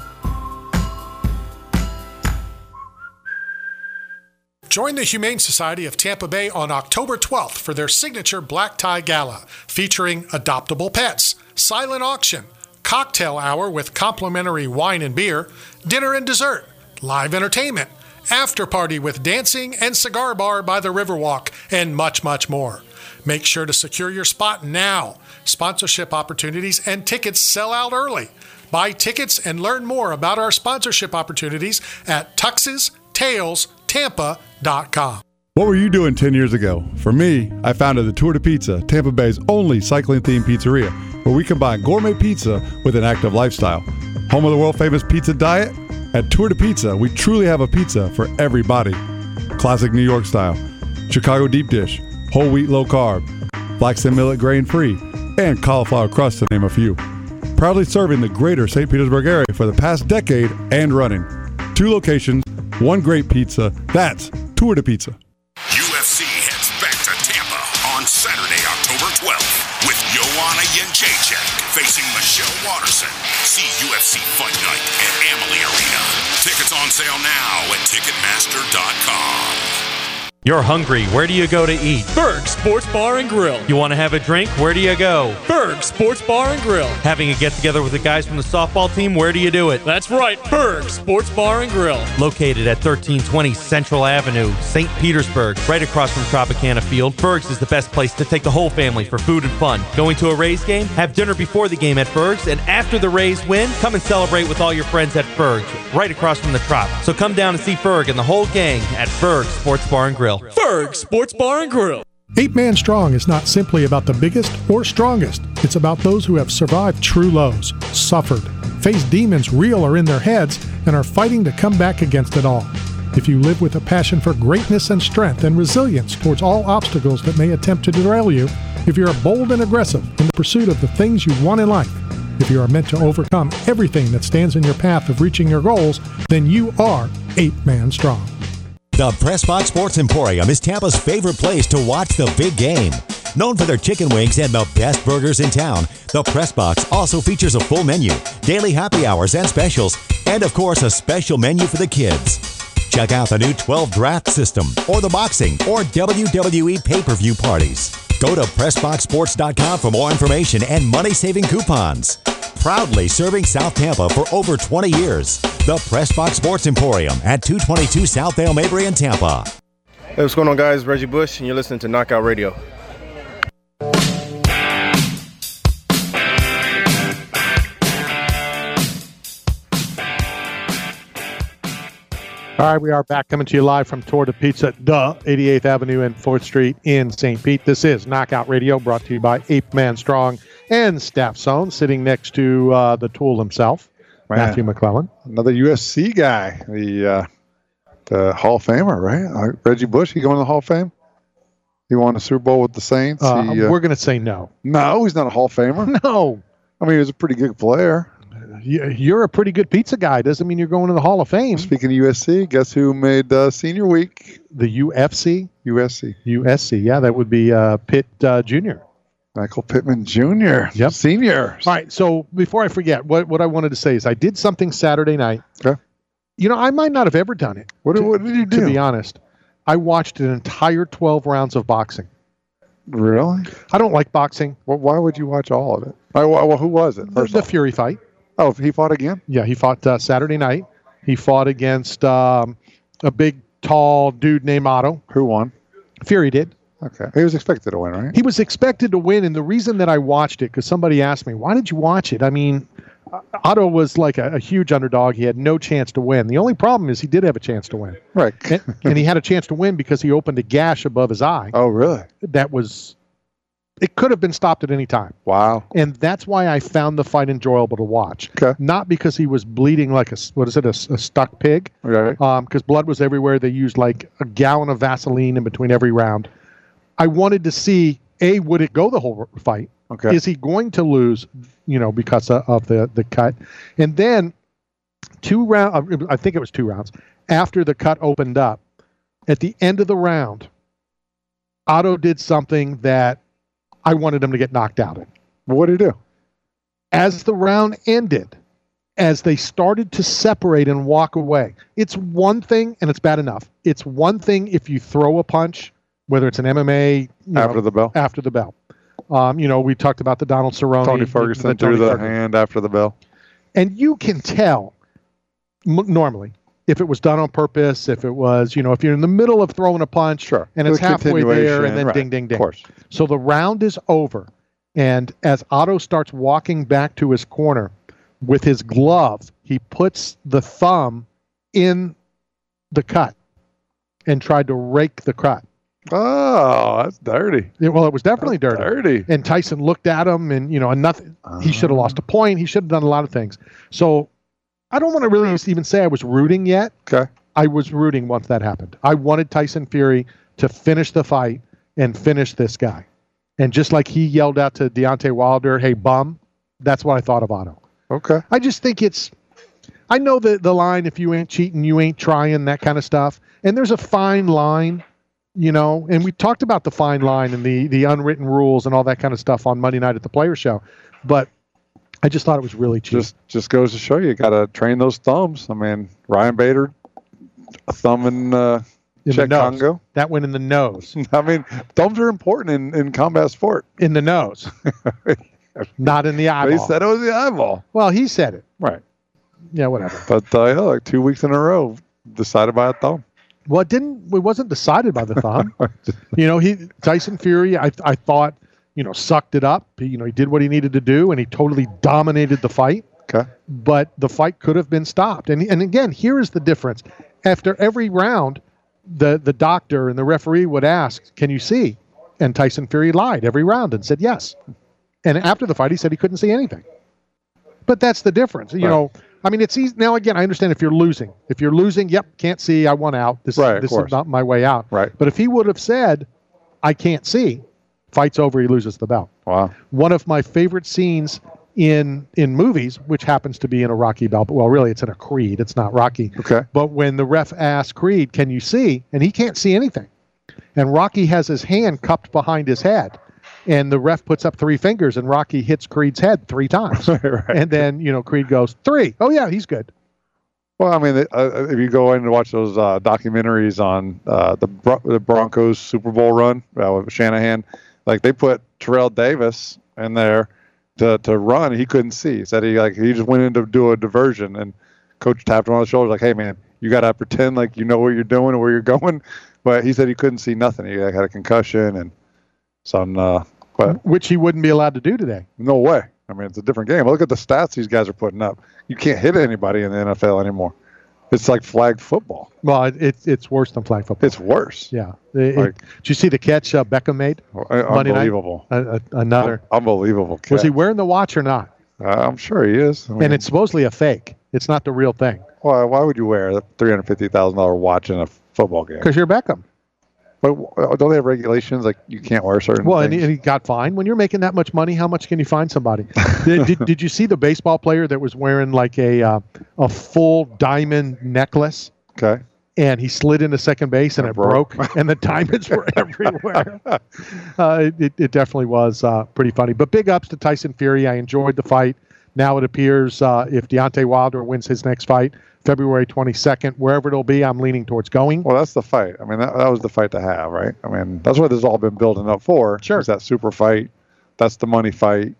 Join the Humane Society of Tampa Bay on October twelfth for their signature Black Tie Gala, featuring adoptable pets, silent auction, cocktail hour with complimentary wine and beer, dinner and dessert, live entertainment, after party with dancing and cigar bar by the Riverwalk, and much, much more. Make sure to secure your spot now. Sponsorship opportunities and tickets sell out early. Buy tickets and learn more about our sponsorship opportunities at tuxes tails tampa dot com. What were you doing ten years ago? For me, I founded the Tour de Pizza, Tampa Bay's only cycling-themed pizzeria, where we combine gourmet pizza with an active lifestyle. Home of the world-famous pizza diet? At Tour de Pizza, we truly have a pizza for every body. Classic New York style, Chicago deep dish, whole wheat low carb, flax and millet grain-free, and cauliflower crust to name a few. Proudly serving the greater Saint Petersburg area for the past decade and running. Two locations, one great pizza. That's Tour de Pizza. U F C heads back to Tampa on Saturday, October twelfth, with Joanna Jędrzejczyk facing Michelle Watterson. See U F C Fight Night at Amalie Arena. Tickets on sale now at ticketmaster dot com. You're hungry. Where do you go to eat? Berg Sports Bar and Grill. You want to have a drink? Where do you go? Berg Sports Bar and Grill. Having a get-together with the guys from the softball team? Where do you do it? That's right, Berg Sports Bar and Grill. Located at thirteen twenty Central Avenue, Saint Petersburg, right across from Tropicana Field, Berg's is the best place to take the whole family for food and fun. Going to a Rays game? Have dinner before the game at Berg's, and after the Rays win, come and celebrate with all your friends at Berg's, right across from the Trop. So come down and see Berg and the whole gang at Berg Sports Bar and Grill. Berg Sports Bar and Grill. Eight Man Strong is not simply about the biggest or strongest. It's about those who have survived true lows, suffered, faced demons real or in their heads, and are fighting to come back against it all. If you live with a passion for greatness and strength and resilience towards all obstacles that may attempt to derail you, if you're bold and aggressive in the pursuit of the things you want in life, if you are meant to overcome everything that stands in your path of reaching your goals, then you are Eight Man Strong. The Pressbox Sports Emporium is Tampa's favorite place to watch the big game. Known for their chicken wings and the best burgers in town, the Pressbox also features a full menu, daily happy hours and specials, and of course a special menu for the kids. Check out the new twelve draft system, or the boxing, or W W E pay-per-view parties. Go to press box sports dot com for more information and money-saving coupons. Proudly serving South Tampa for over twenty years. The Pressbox Sports Emporium at two twenty-two South Dale Mabry in Tampa. Hey, what's going on, guys? Reggie Bush, and you're listening to Knockout Radio. All right, we are back coming to you live from Tour de Pizza, duh, eighty-eighth Avenue and fourth Street in Saint Pete. This is Knockout Radio, brought to you by Ape Man Strong and Staff Zone, sitting next to uh, the Tool himself, Man. Matthew McClellan. Another U F C guy, the uh, the Hall of Famer, right? Uh, Reggie Bush, he going to the Hall of Fame? He won a Super Bowl with the Saints. Uh, he, uh, we're going to say no. No, he's not a Hall of Famer. No. I mean, he was a pretty good player. You're a pretty good pizza guy. Doesn't mean you're going to the Hall of Fame. Speaking of U S C, guess who made uh, senior week? The U F C? U S C. U S C, yeah, that would be uh, Pitt uh, Junior Michael Pittman Junior Yep. Senior. All right, so before I forget, what, what I wanted to say is I did something Saturday night. Okay. You know, I might not have ever done it. What, to, what did you do? To be honest, I watched an entire twelve rounds of boxing. Really? I don't like boxing. Well, why would you watch all of it? Well, well who was it? The, the Fury fight. Oh, he fought again? Yeah, he fought uh, Saturday night. He fought against um, a big tall dude named Otto. Who won? Fury did. Okay. He was expected to win, right? He was expected to win, and the reason that I watched it, because somebody asked me, why did you watch it? I mean, Otto was like a, a huge underdog. He had no chance to win. The only problem is he did have a chance to win. Right. and, and he had a chance to win because he opened a gash above his eye. Oh, really? That was, it could have been stopped at any time. Wow. And that's why I found the fight enjoyable to watch. Okay. Not because he was bleeding like a, what is it, a, a stuck pig? Right. Um, because blood was everywhere. They used like a gallon of Vaseline in between every round. I wanted to see, A, would it go the whole fight? Okay. Is he going to lose, you know, because of, of the, the cut? And then two rounds, I think it was two rounds, after the cut opened up, at the end of the round, Otto did something that I wanted him to get knocked out in. What did he do? As the round ended, as they started to separate and walk away, it's one thing, and it's bad enough. It's one thing if you throw a punch, whether it's an M M A. You after know, the bell? After the bell. Um, you know, we talked about the Donald Cerrone. Tony Ferguson the, the threw Tony the Ferguson. hand after the bell. And you can tell, m- normally, if it was done on purpose, if it was, you know, if you're in the middle of throwing a punch, sure. and it's The halfway there, continuation, and then right, ding, ding, ding. Of course. So the round is over. And as Otto starts walking back to his corner with his glove, he puts the thumb in the cut and tried to rake the cut. Oh, that's dirty. Yeah, well, it was definitely That's dirty. dirty. And Tyson looked at him, and you know, and nothing. Uh-huh. He should have lost a point. He should have done a lot of things. So, I don't want to really even say I was rooting yet. Okay. I was rooting once that happened. I wanted Tyson Fury to finish the fight and finish this guy. And just like he yelled out to Deontay Wilder, "Hey, bum," that's what I thought of Otto. Okay. I just think it's. I know the the line, if you ain't cheating, you ain't trying, that kind of stuff. And there's a fine line. You know, and we talked about the fine line and the the unwritten rules and all that kind of stuff on Monday night at the Player Show, but I just thought it was really cheap. Just just goes to show you, you got to train those thumbs. I mean, Ryan Bader, a thumb in, uh, in Czech the nose. Congo. That went in the nose. I mean, thumbs are important in, in combat sport. In the nose, not in the eyeball. They said it was the eyeball. Well, he said it. Right. Yeah, whatever. But uh, yeah, like two weeks in a row, decided by a thumb. Well, it didn't. It wasn't decided by the thumb. you know, he Tyson Fury. I I thought, you know, sucked it up. He, you know, he did what he needed to do, and he totally dominated the fight. Okay. But the fight could have been stopped. And and again, here is the difference. After every round, the the doctor and the referee would ask, "Can you see?" And Tyson Fury lied every round and said yes. And after the fight, he said he couldn't see anything. But that's the difference. You Right. know, I mean, it's easy. Now, again, I understand if you're losing. If you're losing, yep, can't see, I want out. This, Right, of this is course. not my way out. Right. But if he would have said, I can't see, fight's over, he loses the belt. Wow. One of my favorite scenes in in movies, which happens to be in a Rocky belt, but well, really, it's in a Creed. It's not Rocky. Okay. But when the ref asks Creed, can you see? And he can't see anything. And Rocky has his hand cupped behind his head. And the ref puts up three fingers, and Rocky hits Creed's head three times. Right. And then, you know, Creed goes, three. Oh, yeah, he's good. Well, I mean, uh, if you go in and watch those uh, documentaries on uh, the Bro- the Broncos Super Bowl run uh, with Shanahan, like they put Terrell Davis in there to to run. He couldn't see. He said he like he just went in to do a diversion, and coach tapped him on the shoulder like, "Hey, man, you got to pretend like you know what you're doing and where you're going." But he said he couldn't see nothing. He like, had a concussion and some. Uh, but Which he wouldn't be allowed to do today. no way. I mean, it's a different game. Look at the stats these guys are putting up. You can't hit anybody in the N F L anymore. It's like flagged football. Well, it, it, it's worse than flag football. It's worse. Yeah. It- Like- it- did you see the catch uh, Beckham made? Monday night? Unbelievable. Uh, uh, another. Unbelievable catch. Was he wearing the watch or not? Uh, I'm sure he is. I mean, And it's supposedly a fake. It's not the real thing. why, why would you wear a three hundred fifty thousand dollars watch in a football game? Because you're Beckham. But uh, don't they have regulations like you can't wear certain Well, and things? he, and he got fined. When you're making that much money, how much can you fine somebody? did, did, did you see the baseball player that was wearing like a uh, a full diamond necklace? Okay. And he slid into second base and it, It broke. broke, and the diamonds were everywhere. Uh, it, it definitely was uh, pretty funny. But big ups to Tyson Fury. I enjoyed the fight. Now it appears uh, if Deontay Wilder wins his next fight, February twenty-second, wherever it'll be, I'm leaning towards going. Well, that's the fight. I mean, that, that was the fight to have, right? I mean, that's what this has all been building up for. Sure. Is that super fight. That's the money fight.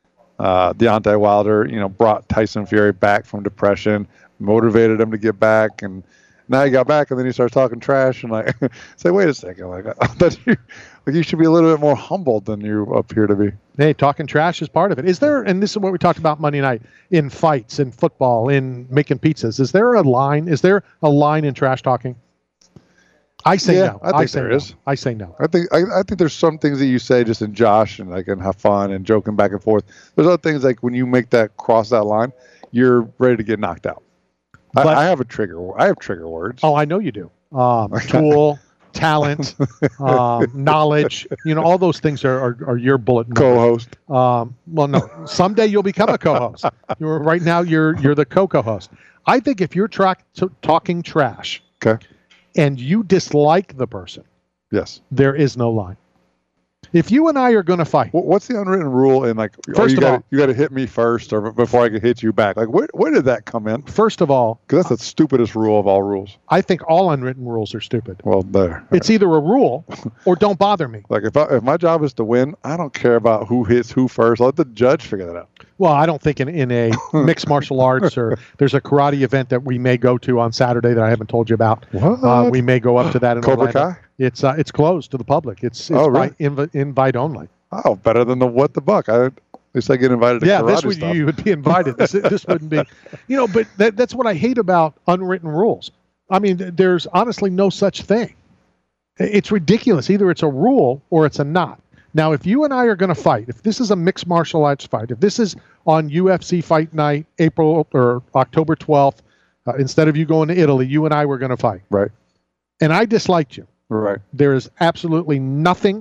Uh, Deontay Wilder, you know, brought Tyson Fury back from depression, motivated him to get back, and Now he got back, and then he starts talking trash, and like, say, wait a second, like, I thought you, like, you should be a little bit more humble than you appear to be. Hey, talking trash is part of it. Is there, and this is what we talked about Monday night, in fights, in football, in making pizzas, is there a line, is there a line in trash talking? I say yeah, no. I think I say there no. is. I say no. I think I, I think there's some things that you say just in Josh and like and have fun and joking back and forth. There's other things like when you make that cross that line, you're ready to get knocked out. But, I, I have a trigger. I have trigger words. Oh, I know you do. Um, tool, talent, um, knowledge. You know, all those things are are, are your bullet numbers. Co-host. Um, well, no. Someday you'll become a co-host. You're right now. You're you're the co-co-host. I think if you're tra- t- talking trash, okay, and you dislike the person, yes, there is no line. If you and I are going to fight, what's the unwritten rule? In like, first oh, you of gotta, all, you got to hit me first, or before I can hit you back. Like, where where did that come in? First of all, because that's the stupidest rule of all rules. I think all unwritten rules are stupid. Well, there. It's either a rule or don't bother me. Like if I, if my job is to win, I don't care about who hits who first. Let the judge figure that out. Well, I don't think in, in a mixed martial arts or there's a karate event that we may go to on Saturday that I haven't told you about. What? Uh, we may go up to that in Cobra Orlando. Kai? It's uh, it's closed to the public. It's, it's Oh, really? by inv- invite only. Oh, better than the what the buck. I, at least I get invited to Yeah, karate this would stuff. you would be invited. This this wouldn't be, you know. But that, that's what I hate about unwritten rules. I mean, th- there's honestly no such thing. It's ridiculous. Either it's a rule or it's a not. Now, if you and I are going to fight, if this is a mixed martial arts fight, if this is on U F C Fight Night, April or October twelfth, uh, instead of you going to Italy, you and I were going to fight. Right. And I disliked you. Right. There is absolutely nothing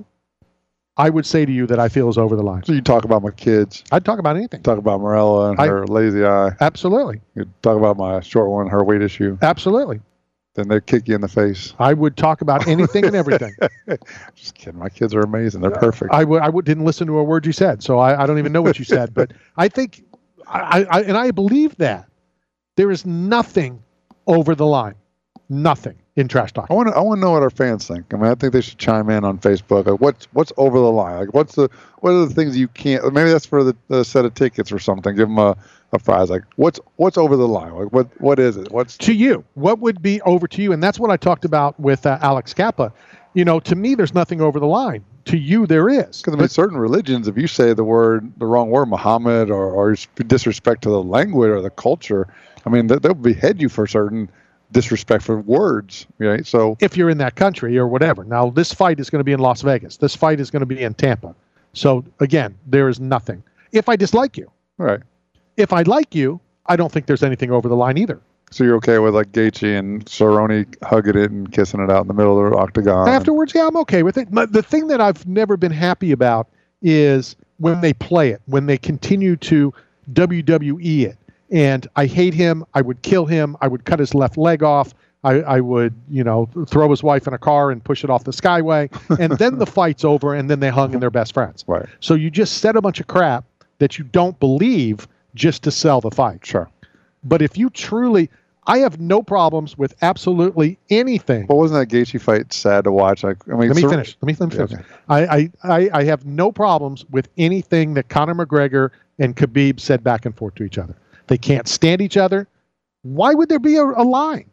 I would say to you that I feel is over the line. So you talk about my kids. I'd talk about anything. Talk about Morella and I- her lazy eye. Absolutely. You talk about my short one, her weight issue. Absolutely. Then they kick you in the face. I would talk about anything and everything. Just kidding. My kids are amazing. They're perfect. I would. I would, didn't listen to a word you said, so I, I don't even know what you said. But I think, I, I and I believe that there is nothing over the line, nothing in trash talk. I want to. I want to know what our fans think. I mean, I think they should chime in on Facebook. Like, what's what's over the line? Like, what's the what are the things you can't? Maybe that's for the, the set of tickets or something. Give them a, a prize. Like, what's what's over the line? Like, what what is it? What's to you? What would be over to you? And that's what I talked about with uh, Alex Kappa. You know, to me, there's nothing over the line. To you, there is. Because I mean, certain religions, if you say the word, the wrong word, Muhammad, or, or disrespect to the language or the culture, I mean, they, they'll behead you for certain disrespectful words. Right? So if you're in that country or whatever. Now, this fight is going to be in Las Vegas. This fight is going to be in Tampa. So again, there is nothing. If I dislike you, right. If I like you, I don't think there's anything over the line either. So you're okay with like Gaethje and Cerrone hugging it and kissing it out in the middle of the octagon? Afterwards, yeah, I'm okay with it. But the thing that I've never been happy about is when they play it, when they continue to W W E it. And I hate him. I would kill him. I would cut his left leg off. I, I would, you know, throw his wife in a car and push it off the skyway. And then the fight's over, and then they hung and they're best friends. Right. So you just said a bunch of crap that you don't believe just to sell the fight. Sure. But if you truly, I have no problems with absolutely anything. But wasn't that Gaethje fight sad to watch? Like, I mean, let me Cer- finish. Let me finish. Okay. I, I, I, I have no problems with anything that Conor McGregor and Khabib said back and forth to each other. They can't stand each other. Why would there be a, a line?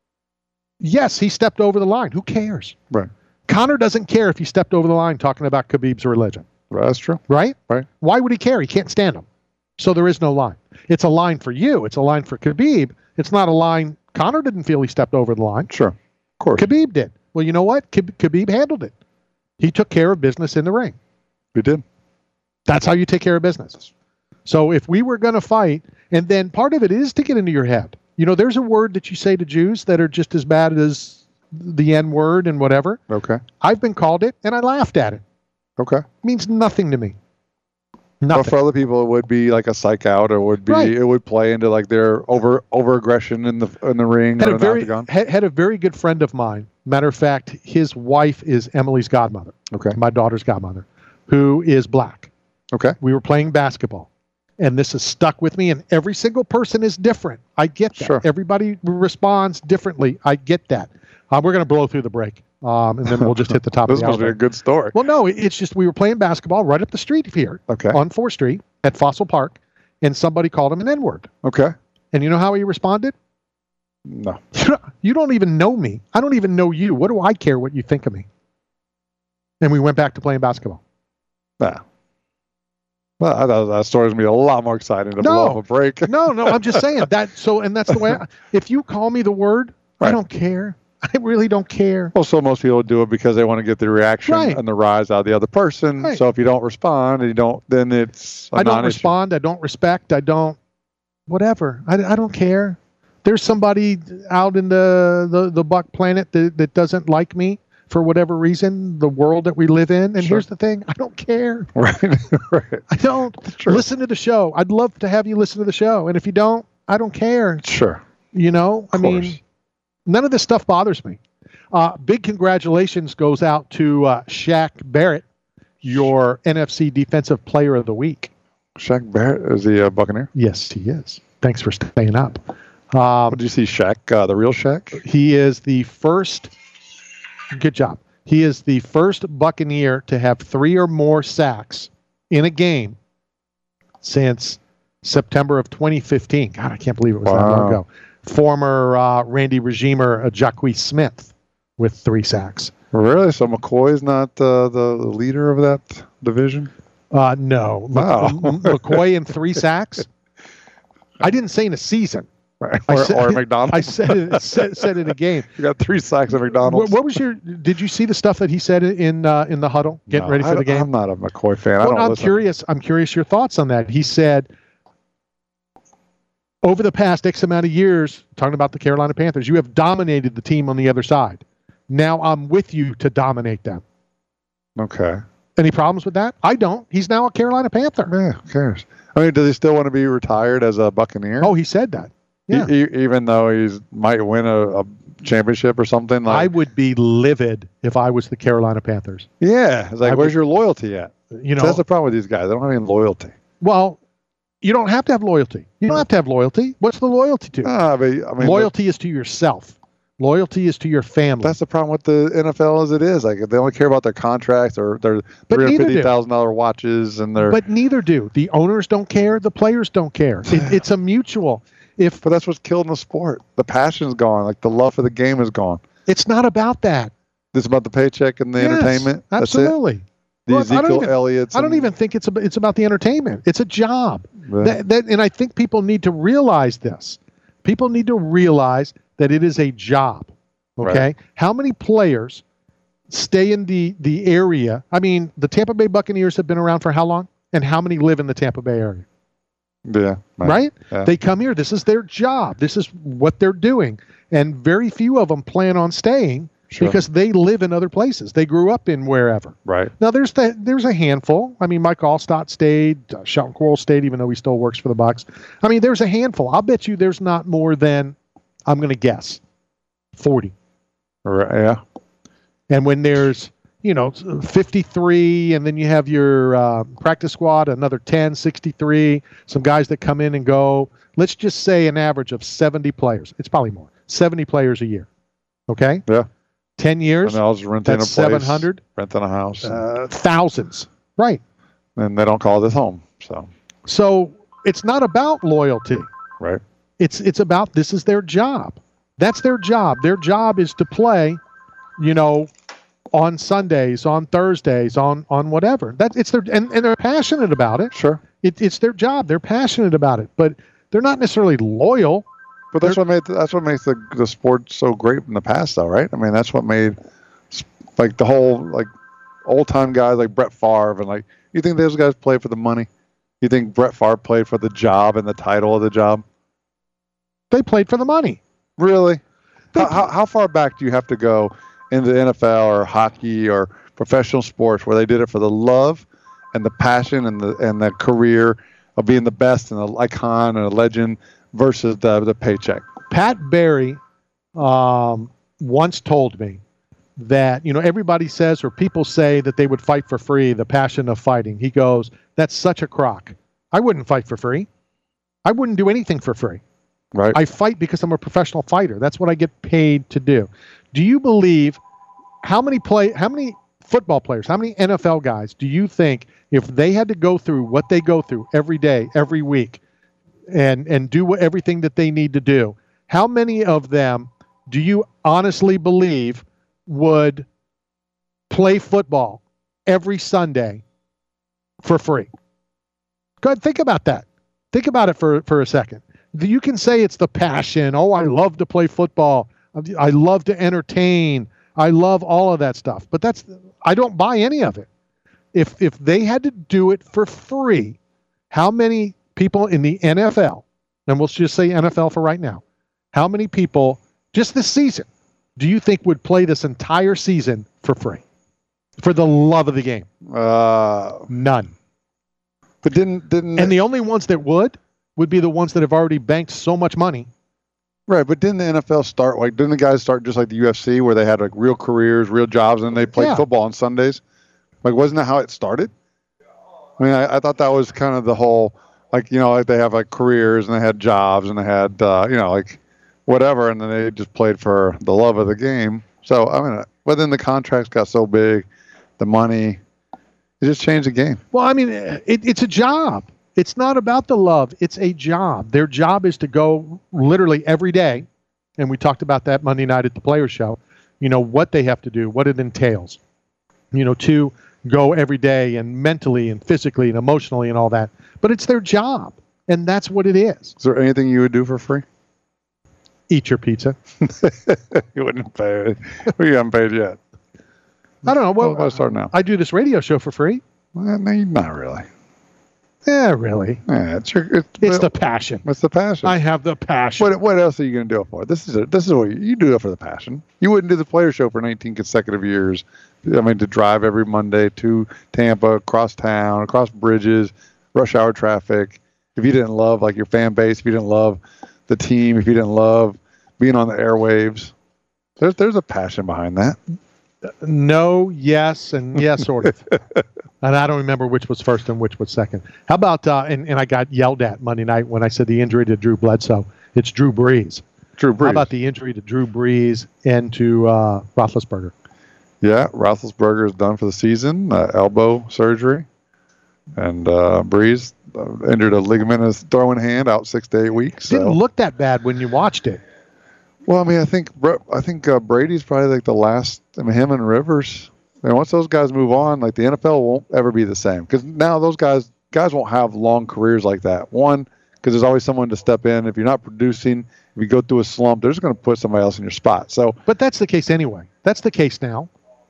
Yes, he stepped over the line. Who cares? Right. Conor doesn't care if he stepped over the line talking about Khabib's religion. Right, that's true. Right? Right. Why would he care? He can't stand him. So there is no line. It's a line for you. It's a line for Khabib. It's not a line. Conor didn't feel he stepped over the line. Sure. Of course. Khabib did. Well, you know what? Khab- Khabib handled it. He took care of business in the ring. He did. That's how you take care of business. So if we were going to fight, and then part of it is to get into your head. You know, there's a word that you say to Jews that are just as bad as the N word and whatever. Okay. I've been called it, and I laughed at it. Okay. It means nothing to me. But Nothing. for other people, it would be like a psych out, or would be Right. it would play into like their over over aggression in the in the ring Had or a in the very octagon. had, had a very good friend of mine. Matter of fact, his wife is Emily's godmother. Okay. My daughter's godmother, who is black. Okay. We were playing basketball, and this has stuck with me. And every single person is different. I get that. Sure. Everybody responds differently. I get that. Uh, we're going to blow through the break, um, and then we'll just hit the top This of the must be hour. a good story. Well, no, it- it's just we were playing basketball right up the street here Okay. on fourth Street at Fossil Park, and somebody called him an N-word. Okay. And you know how he responded? No. You don't even know me. I don't even know you. What do I care what you think of me? And we went back to playing basketball. Nah. Well, I thought that story was going to be a lot more exciting to blow off a break. no, no, I'm just saying that. So, and that's the way, I, if you call me the word, right. I don't care. I really don't care. Well, so most people do it because they want to get the reaction right. and the rise out of the other person. Right. So if you don't respond and you don't, then it's a I don't non-issue. respond. I don't respect. I don't, whatever. I, I don't care. There's somebody out in the, the, the Buck planet that, that doesn't like me for whatever reason, the world that we live in. And sure. here's the thing. I don't care. Right. right. I don't. Listen to the show. I'd love to have you listen to the show. And if you don't, I don't care. Sure. You know, I mean, none of this stuff bothers me. Uh, big congratulations goes out to uh, Shaq Barrett, your N F C Defensive Player of the Week. Shaq Barrett is he a Buccaneer? Yes, he is. Thanks for staying up. Um, Did you see Shaq, uh, the real Shaq? He is the first. Good job. He is the first Buccaneer to have three or more sacks in a game since September of twenty fifteen. God, I can't believe it was wow. that long ago. Former uh, Randy Regimer, uh, Jacquez Smith, with three sacks. Really? So McCoy is not uh, the leader of that division? Uh, no. Wow. M- M- McCoy in three sacks? I didn't say in a season. Right. I Or, said, or McDonald's. I said it, said, said it in a game. You got three sacks at McDonald's. What, what was your? Did you see the stuff that he said in uh, in the huddle, getting no, ready for I, the game? I'm not a McCoy fan. Well, I don't I'm listen. curious. I'm curious your thoughts on that. He said, over the past X amount of years, talking about the Carolina Panthers, you have dominated the team on the other side. Now I'm with you to dominate them. Okay. Any problems with that? I don't. He's now a Carolina Panther. Yeah, who cares? I mean, does he still want to be retired as a Buccaneer? Oh, he said that. Yeah. E- e- even though he's might win a, a championship or something. Like, I would be livid if I was the Carolina Panthers. Yeah. It's like, I where's would, your loyalty at? You know, so that's the problem with these guys. They don't have any loyalty. Well, you don't have to have loyalty. You don't have to have loyalty. What's the loyalty to? Uh, but, I mean, loyalty but, is to yourself. Loyalty is to your family. That's the problem with the N F L as it is. Like, they only care about their contracts or their three hundred fifty thousand dollars watches and their. But neither do. The owners don't care. The players don't care. It, it's a mutual. If But that's what's killing the sport. The passion's gone. Like, the love for the game is gone. It's not about that. It's about the paycheck and the yes, entertainment. That's absolutely. It? The Well, Ezekiel I don't even, Elliott's. I don't and, even think it's about, it's about the entertainment. It's a job. Yeah. That, that, and I think people need to realize this. People need to realize that it is a job. Okay? Right. How many players stay in the, the area? I mean, the Tampa Bay Buccaneers have been around for how long? And how many live in the Tampa Bay area? Yeah. Right? Yeah. They come here. This is their job. This is what they're doing. And very few of them plan on staying Sure. because they live in other places. They grew up in wherever. Right. Now, there's the, there's a handful. I mean, Mike Allstott stayed. Uh, Shelton Quarles stayed, even though he still works for the Bucs. I mean, there's a handful. I'll bet you there's not more than, I'm going to guess, forty. Right, yeah. And when there's, you know, fifty-three, and then you have your uh, practice squad, another ten, sixty-three, some guys that come in and go. Let's just say an average of seventy players. It's probably more. seventy players a year. Okay? Yeah. ten years. And I was renting that's a place, seven hundred. renting a house. Uh, thousands. Right. And they don't call this home. So. So it's not about loyalty. Right. It's it's about this is their job. That's their job. Their job is to play, you know, on Sundays, on Thursdays, on on whatever. That it's their and, and they're passionate about it. Sure. It, it's their job. They're passionate about it, but they're not necessarily loyal. But that's they're, what made that's what makes the the sport so great in the past, though, right? I mean, that's what made like the whole like old time guys like Brett Favre and like you think those guys played for the money? You think Brett Favre played for the job and the title of the job? They played for the money. Really? How, how, how far back do you have to go in the N F L or hockey or professional sports where they did it for the love and the passion and the and the career of being the best and an icon and a legend versus the the paycheck? Pat Barry um, once told me that, you know, everybody says or people say that they would fight for free, the passion of fighting. He goes, that's such a crock. I wouldn't fight for free. I wouldn't do anything for free. Right. I fight because I'm a professional fighter. That's what I get paid to do. Do you believe how many play how many football players, how many N F L guys do you think if they had to go through what they go through every day, every week, and and do what, everything that they need to do, how many of them do you honestly believe would play football every Sunday for free? Go ahead, think about that. Think about it for, for a second. You can say it's the passion. Oh, I love to play football. I love to entertain. I love all of that stuff. But that's I don't buy any of it. If if they had to do it for free, how many people in the N F L, and we'll just say N F L for right now, how many people just this season do you think would play this entire season for free? For the love of the game? Uh, None. But didn't didn't and the only ones that would would be the ones that have already banked so much money. Right, but didn't the N F L start like didn't the guys start just like the U F C where they had like real careers, real jobs, and they played Yeah. football on Sundays? Like, wasn't that how it started? I mean, I, I thought that was kind of the whole, like, you know, like they have like careers and they had jobs and they had, uh, you know, like whatever, and then they just played for the love of the game. So, I mean, but then the contracts got so big, the money, it just changed the game. Well, I mean, it, it's a job. It's not about the love. It's a job. Their job is to go literally every day, and we talked about that Monday night at the Players Show, you know, what they have to do, what it entails, you know, to go every day and mentally and physically and emotionally and all that. But it's their job, and that's what it is. Is there anything you would do for free? Eat your pizza. You wouldn't pay it. We haven't paid yet. I don't know. Well, I'll start now. I do this radio show for free. Well, no, not really. Yeah, really. Yeah, it's your, it's, It's the passion. It's the passion. I have the passion. What what else are you going to do it for? This is it. This is what you, you do it for the passion. You wouldn't do the player show for nineteen consecutive years. I mean, to drive every Monday to Tampa, across town, across bridges, rush hour traffic. If you didn't love like your fan base, if you didn't love the team, if you didn't love being on the airwaves, there's there's a passion behind that. No, yes, and yes, sort of. And I don't remember which was first and which was second. How about, uh, and, and I got yelled at Monday night when I said the injury to Drew Bledsoe. It's Drew Brees. Drew Brees. How about the injury to Drew Brees and to uh, Roethlisberger? Yeah, Roethlisberger is done for the season, uh, elbow surgery. And uh, Brees uh, injured a ligament in his throwing hand, out six to eight weeks. So. Didn't look that bad when you watched it. Well, I mean, I think I think uh, Brady's probably like the last. I mean, him and Rivers. I mean, once those guys move on, like the N F L won't ever be the same because now those guys guys won't have long careers like that. One, because there's always someone to step in. If you're not producing, if you go through a slump, they're just going to put somebody else in your spot. So, but that's the case anyway. That's the case now.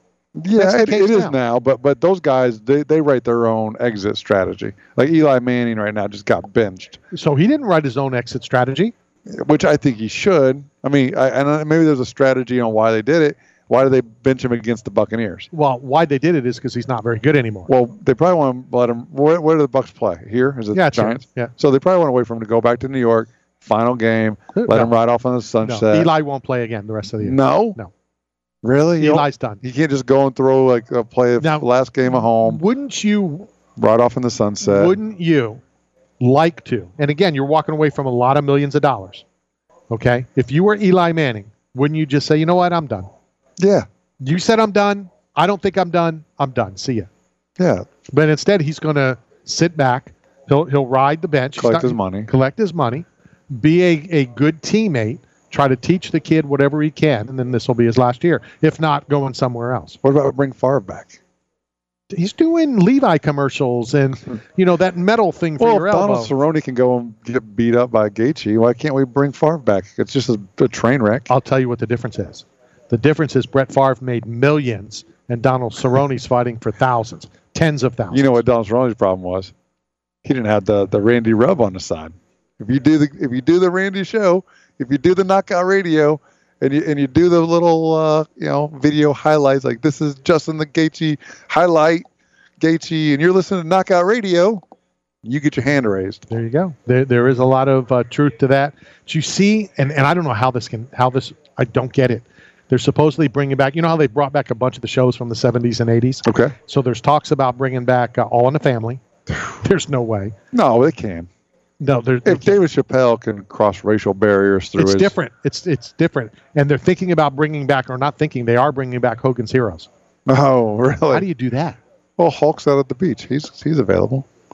Yeah, it, it is now. now. But but those guys, they, they write their own exit strategy. Like Eli Manning right now just got benched. So he didn't write his own exit strategy. Which I think he should. I mean, I, and maybe there's a strategy on why they did it. Why did they bench him against the Buccaneers? Well, why they did it is because he's not very good anymore. Well, they probably want to let him. Where, where do the Bucs play? Here? Is it yeah, the Giants? Yeah. So they probably want to wait for him to go back to New York. Final game. Let no. him ride off on the sunset. No. Eli won't play again the rest of the year. No. No. Really? You Eli's done. You can't just go and throw like a play now, the last game at home. Wouldn't you? Ride off in the sunset. Wouldn't you like to? And again, you're walking away from a lot of millions of dollars. Okay? If you were Eli Manning, wouldn't you just say, you know what, I'm done? Yeah. You said I'm done. I don't think I'm done. I'm done. See ya. Yeah. But instead, he's going to sit back. He'll he'll ride the bench. Collect not, his money. Collect his money. Be a, a good teammate. Try to teach the kid whatever he can, and then this will be his last year. If not, going somewhere else. What about bring Favre back? He's doing Levi commercials and, you know, that metal thing for well, your if elbow. Donald Cerrone can go and get beat up by Gaethje, why can't we bring Favre back? It's just a, a train wreck. I'll tell you what the difference is. The difference is Brett Favre made millions, and Donald Cerrone's fighting for thousands, tens of thousands. You know what Donald Cerrone's problem was? He didn't have the, the Randy rub on the side. If you do the if you do the Randy show, if you do the Knockout Radio, and you and you do the little uh, you know video highlights like this is Justin the Gaethje highlight Gaethje, and you're listening to Knockout Radio, you get your hand raised. There you go. There there is a lot of uh, truth to that. But you see, and, and I don't know how this can how this I don't get it. They're supposedly bringing back. You know how they brought back a bunch of the shows from the seventies and eighties. Okay. So there's talks about bringing back uh, All in the Family. There's no way. No, they can. No, if David Chappelle can cross racial barriers through, it's his, different. It's it's different, and they're thinking about bringing back, or not thinking. They are bringing back Hogan's Heroes. Oh, really? How do you do that? Well, Hulk's out at the beach. He's he's available.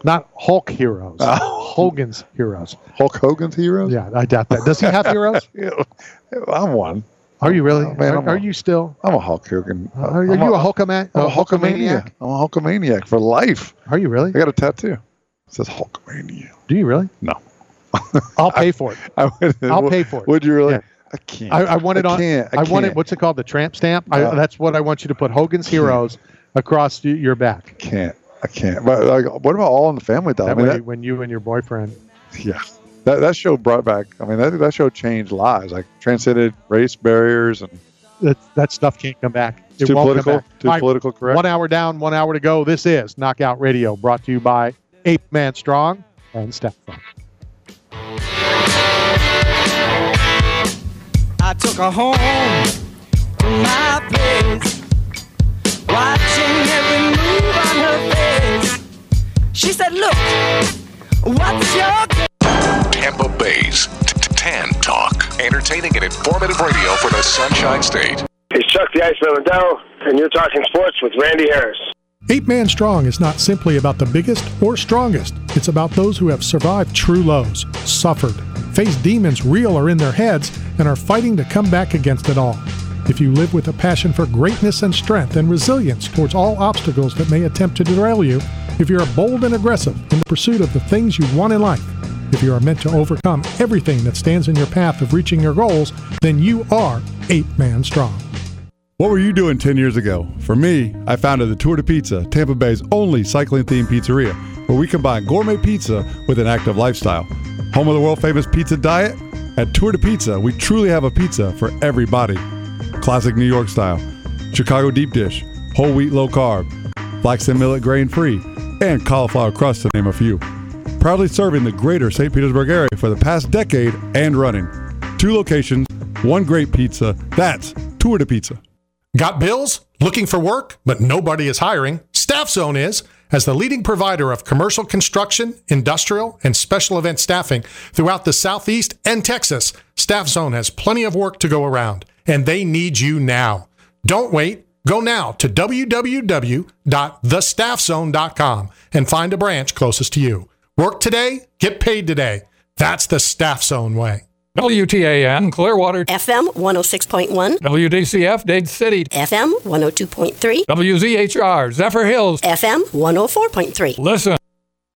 Not Hulk Heroes. Oh. Hogan's Heroes. Hulk Hogan's Heroes? Yeah, I doubt that. Does he have heroes? Yeah, I'm one. Are you really? Oh, man, are, a, are you still? I'm a Hulk Hogan. Uh, are, are you a, a Hulkamaniac? I'm a Hulkamaniac. I'm a Hulkamaniac for life. Are you really? I got a tattoo. It says Hulkamania. Do you really? No. I'll pay for it. I, I, I'll pay for it. Would you really? Yeah. I can't. I, I want it I on. Can't. I, I can't. want it. What's it called? The tramp stamp. Yeah. I, that's what I want you to put. Hogan's Heroes across your back. Can't. I can't. But like, what about All in the Family? Though? That I mean, way, that, when you and your boyfriend. Yeah. That that show brought back. I mean, that that show changed lives. Like transcended race barriers and. That that stuff can't come back. It's it too won't political. come back. Too All right, political. Correct. One hour down, one hour to go. This is Knockout Radio, brought to you by Ape Man Strong and Staff Zone. I took her home to my place, watching every move on her face. She said, "Look, what's your game?" Tampa Bay's Tan Talk, entertaining and informative radio for the Sunshine State. It's Chuck the Iceman Liddell, and you're talking sports with Randy Harris. Eight Man Strong is not simply about the biggest or strongest. It's about those who have survived true lows, suffered, faced demons real or in their heads, and are fighting to come back against it all. If you live with a passion for greatness and strength and resilience towards all obstacles that may attempt to derail you, if you're bold and aggressive in the pursuit of the things you want in life, if you are meant to overcome everything that stands in your path of reaching your goals, then you are Eight Man Strong. What were you doing ten years ago? For me, I founded the Tour de Pizza, Tampa Bay's only cycling-themed pizzeria, where we combine gourmet pizza with an active lifestyle. Home of the world-famous pizza diet? At Tour de Pizza, we truly have a pizza for every body. Classic New York style, Chicago deep dish, whole wheat low carb, flax and millet grain-free, and cauliflower crust to name a few. Proudly serving the greater Saint Petersburg area for the past decade and running. Two locations, one great pizza. That's Tour de Pizza. Got bills? Looking for work, but nobody is hiring? Staff Zone is. As the leading provider of commercial construction, industrial, and special event staffing throughout the Southeast and Texas, Staff Zone has plenty of work to go around, and they need you now. Don't wait. Go now to w w w dot the staff zone dot com and find a branch closest to you. Work today, get paid today. That's the Staff Zone way. W T A N Clearwater, F M one oh six point one, W D C F Dade City, F M one oh two point three, W Z H R Zephyr Hills, F M one oh four point three. Listen.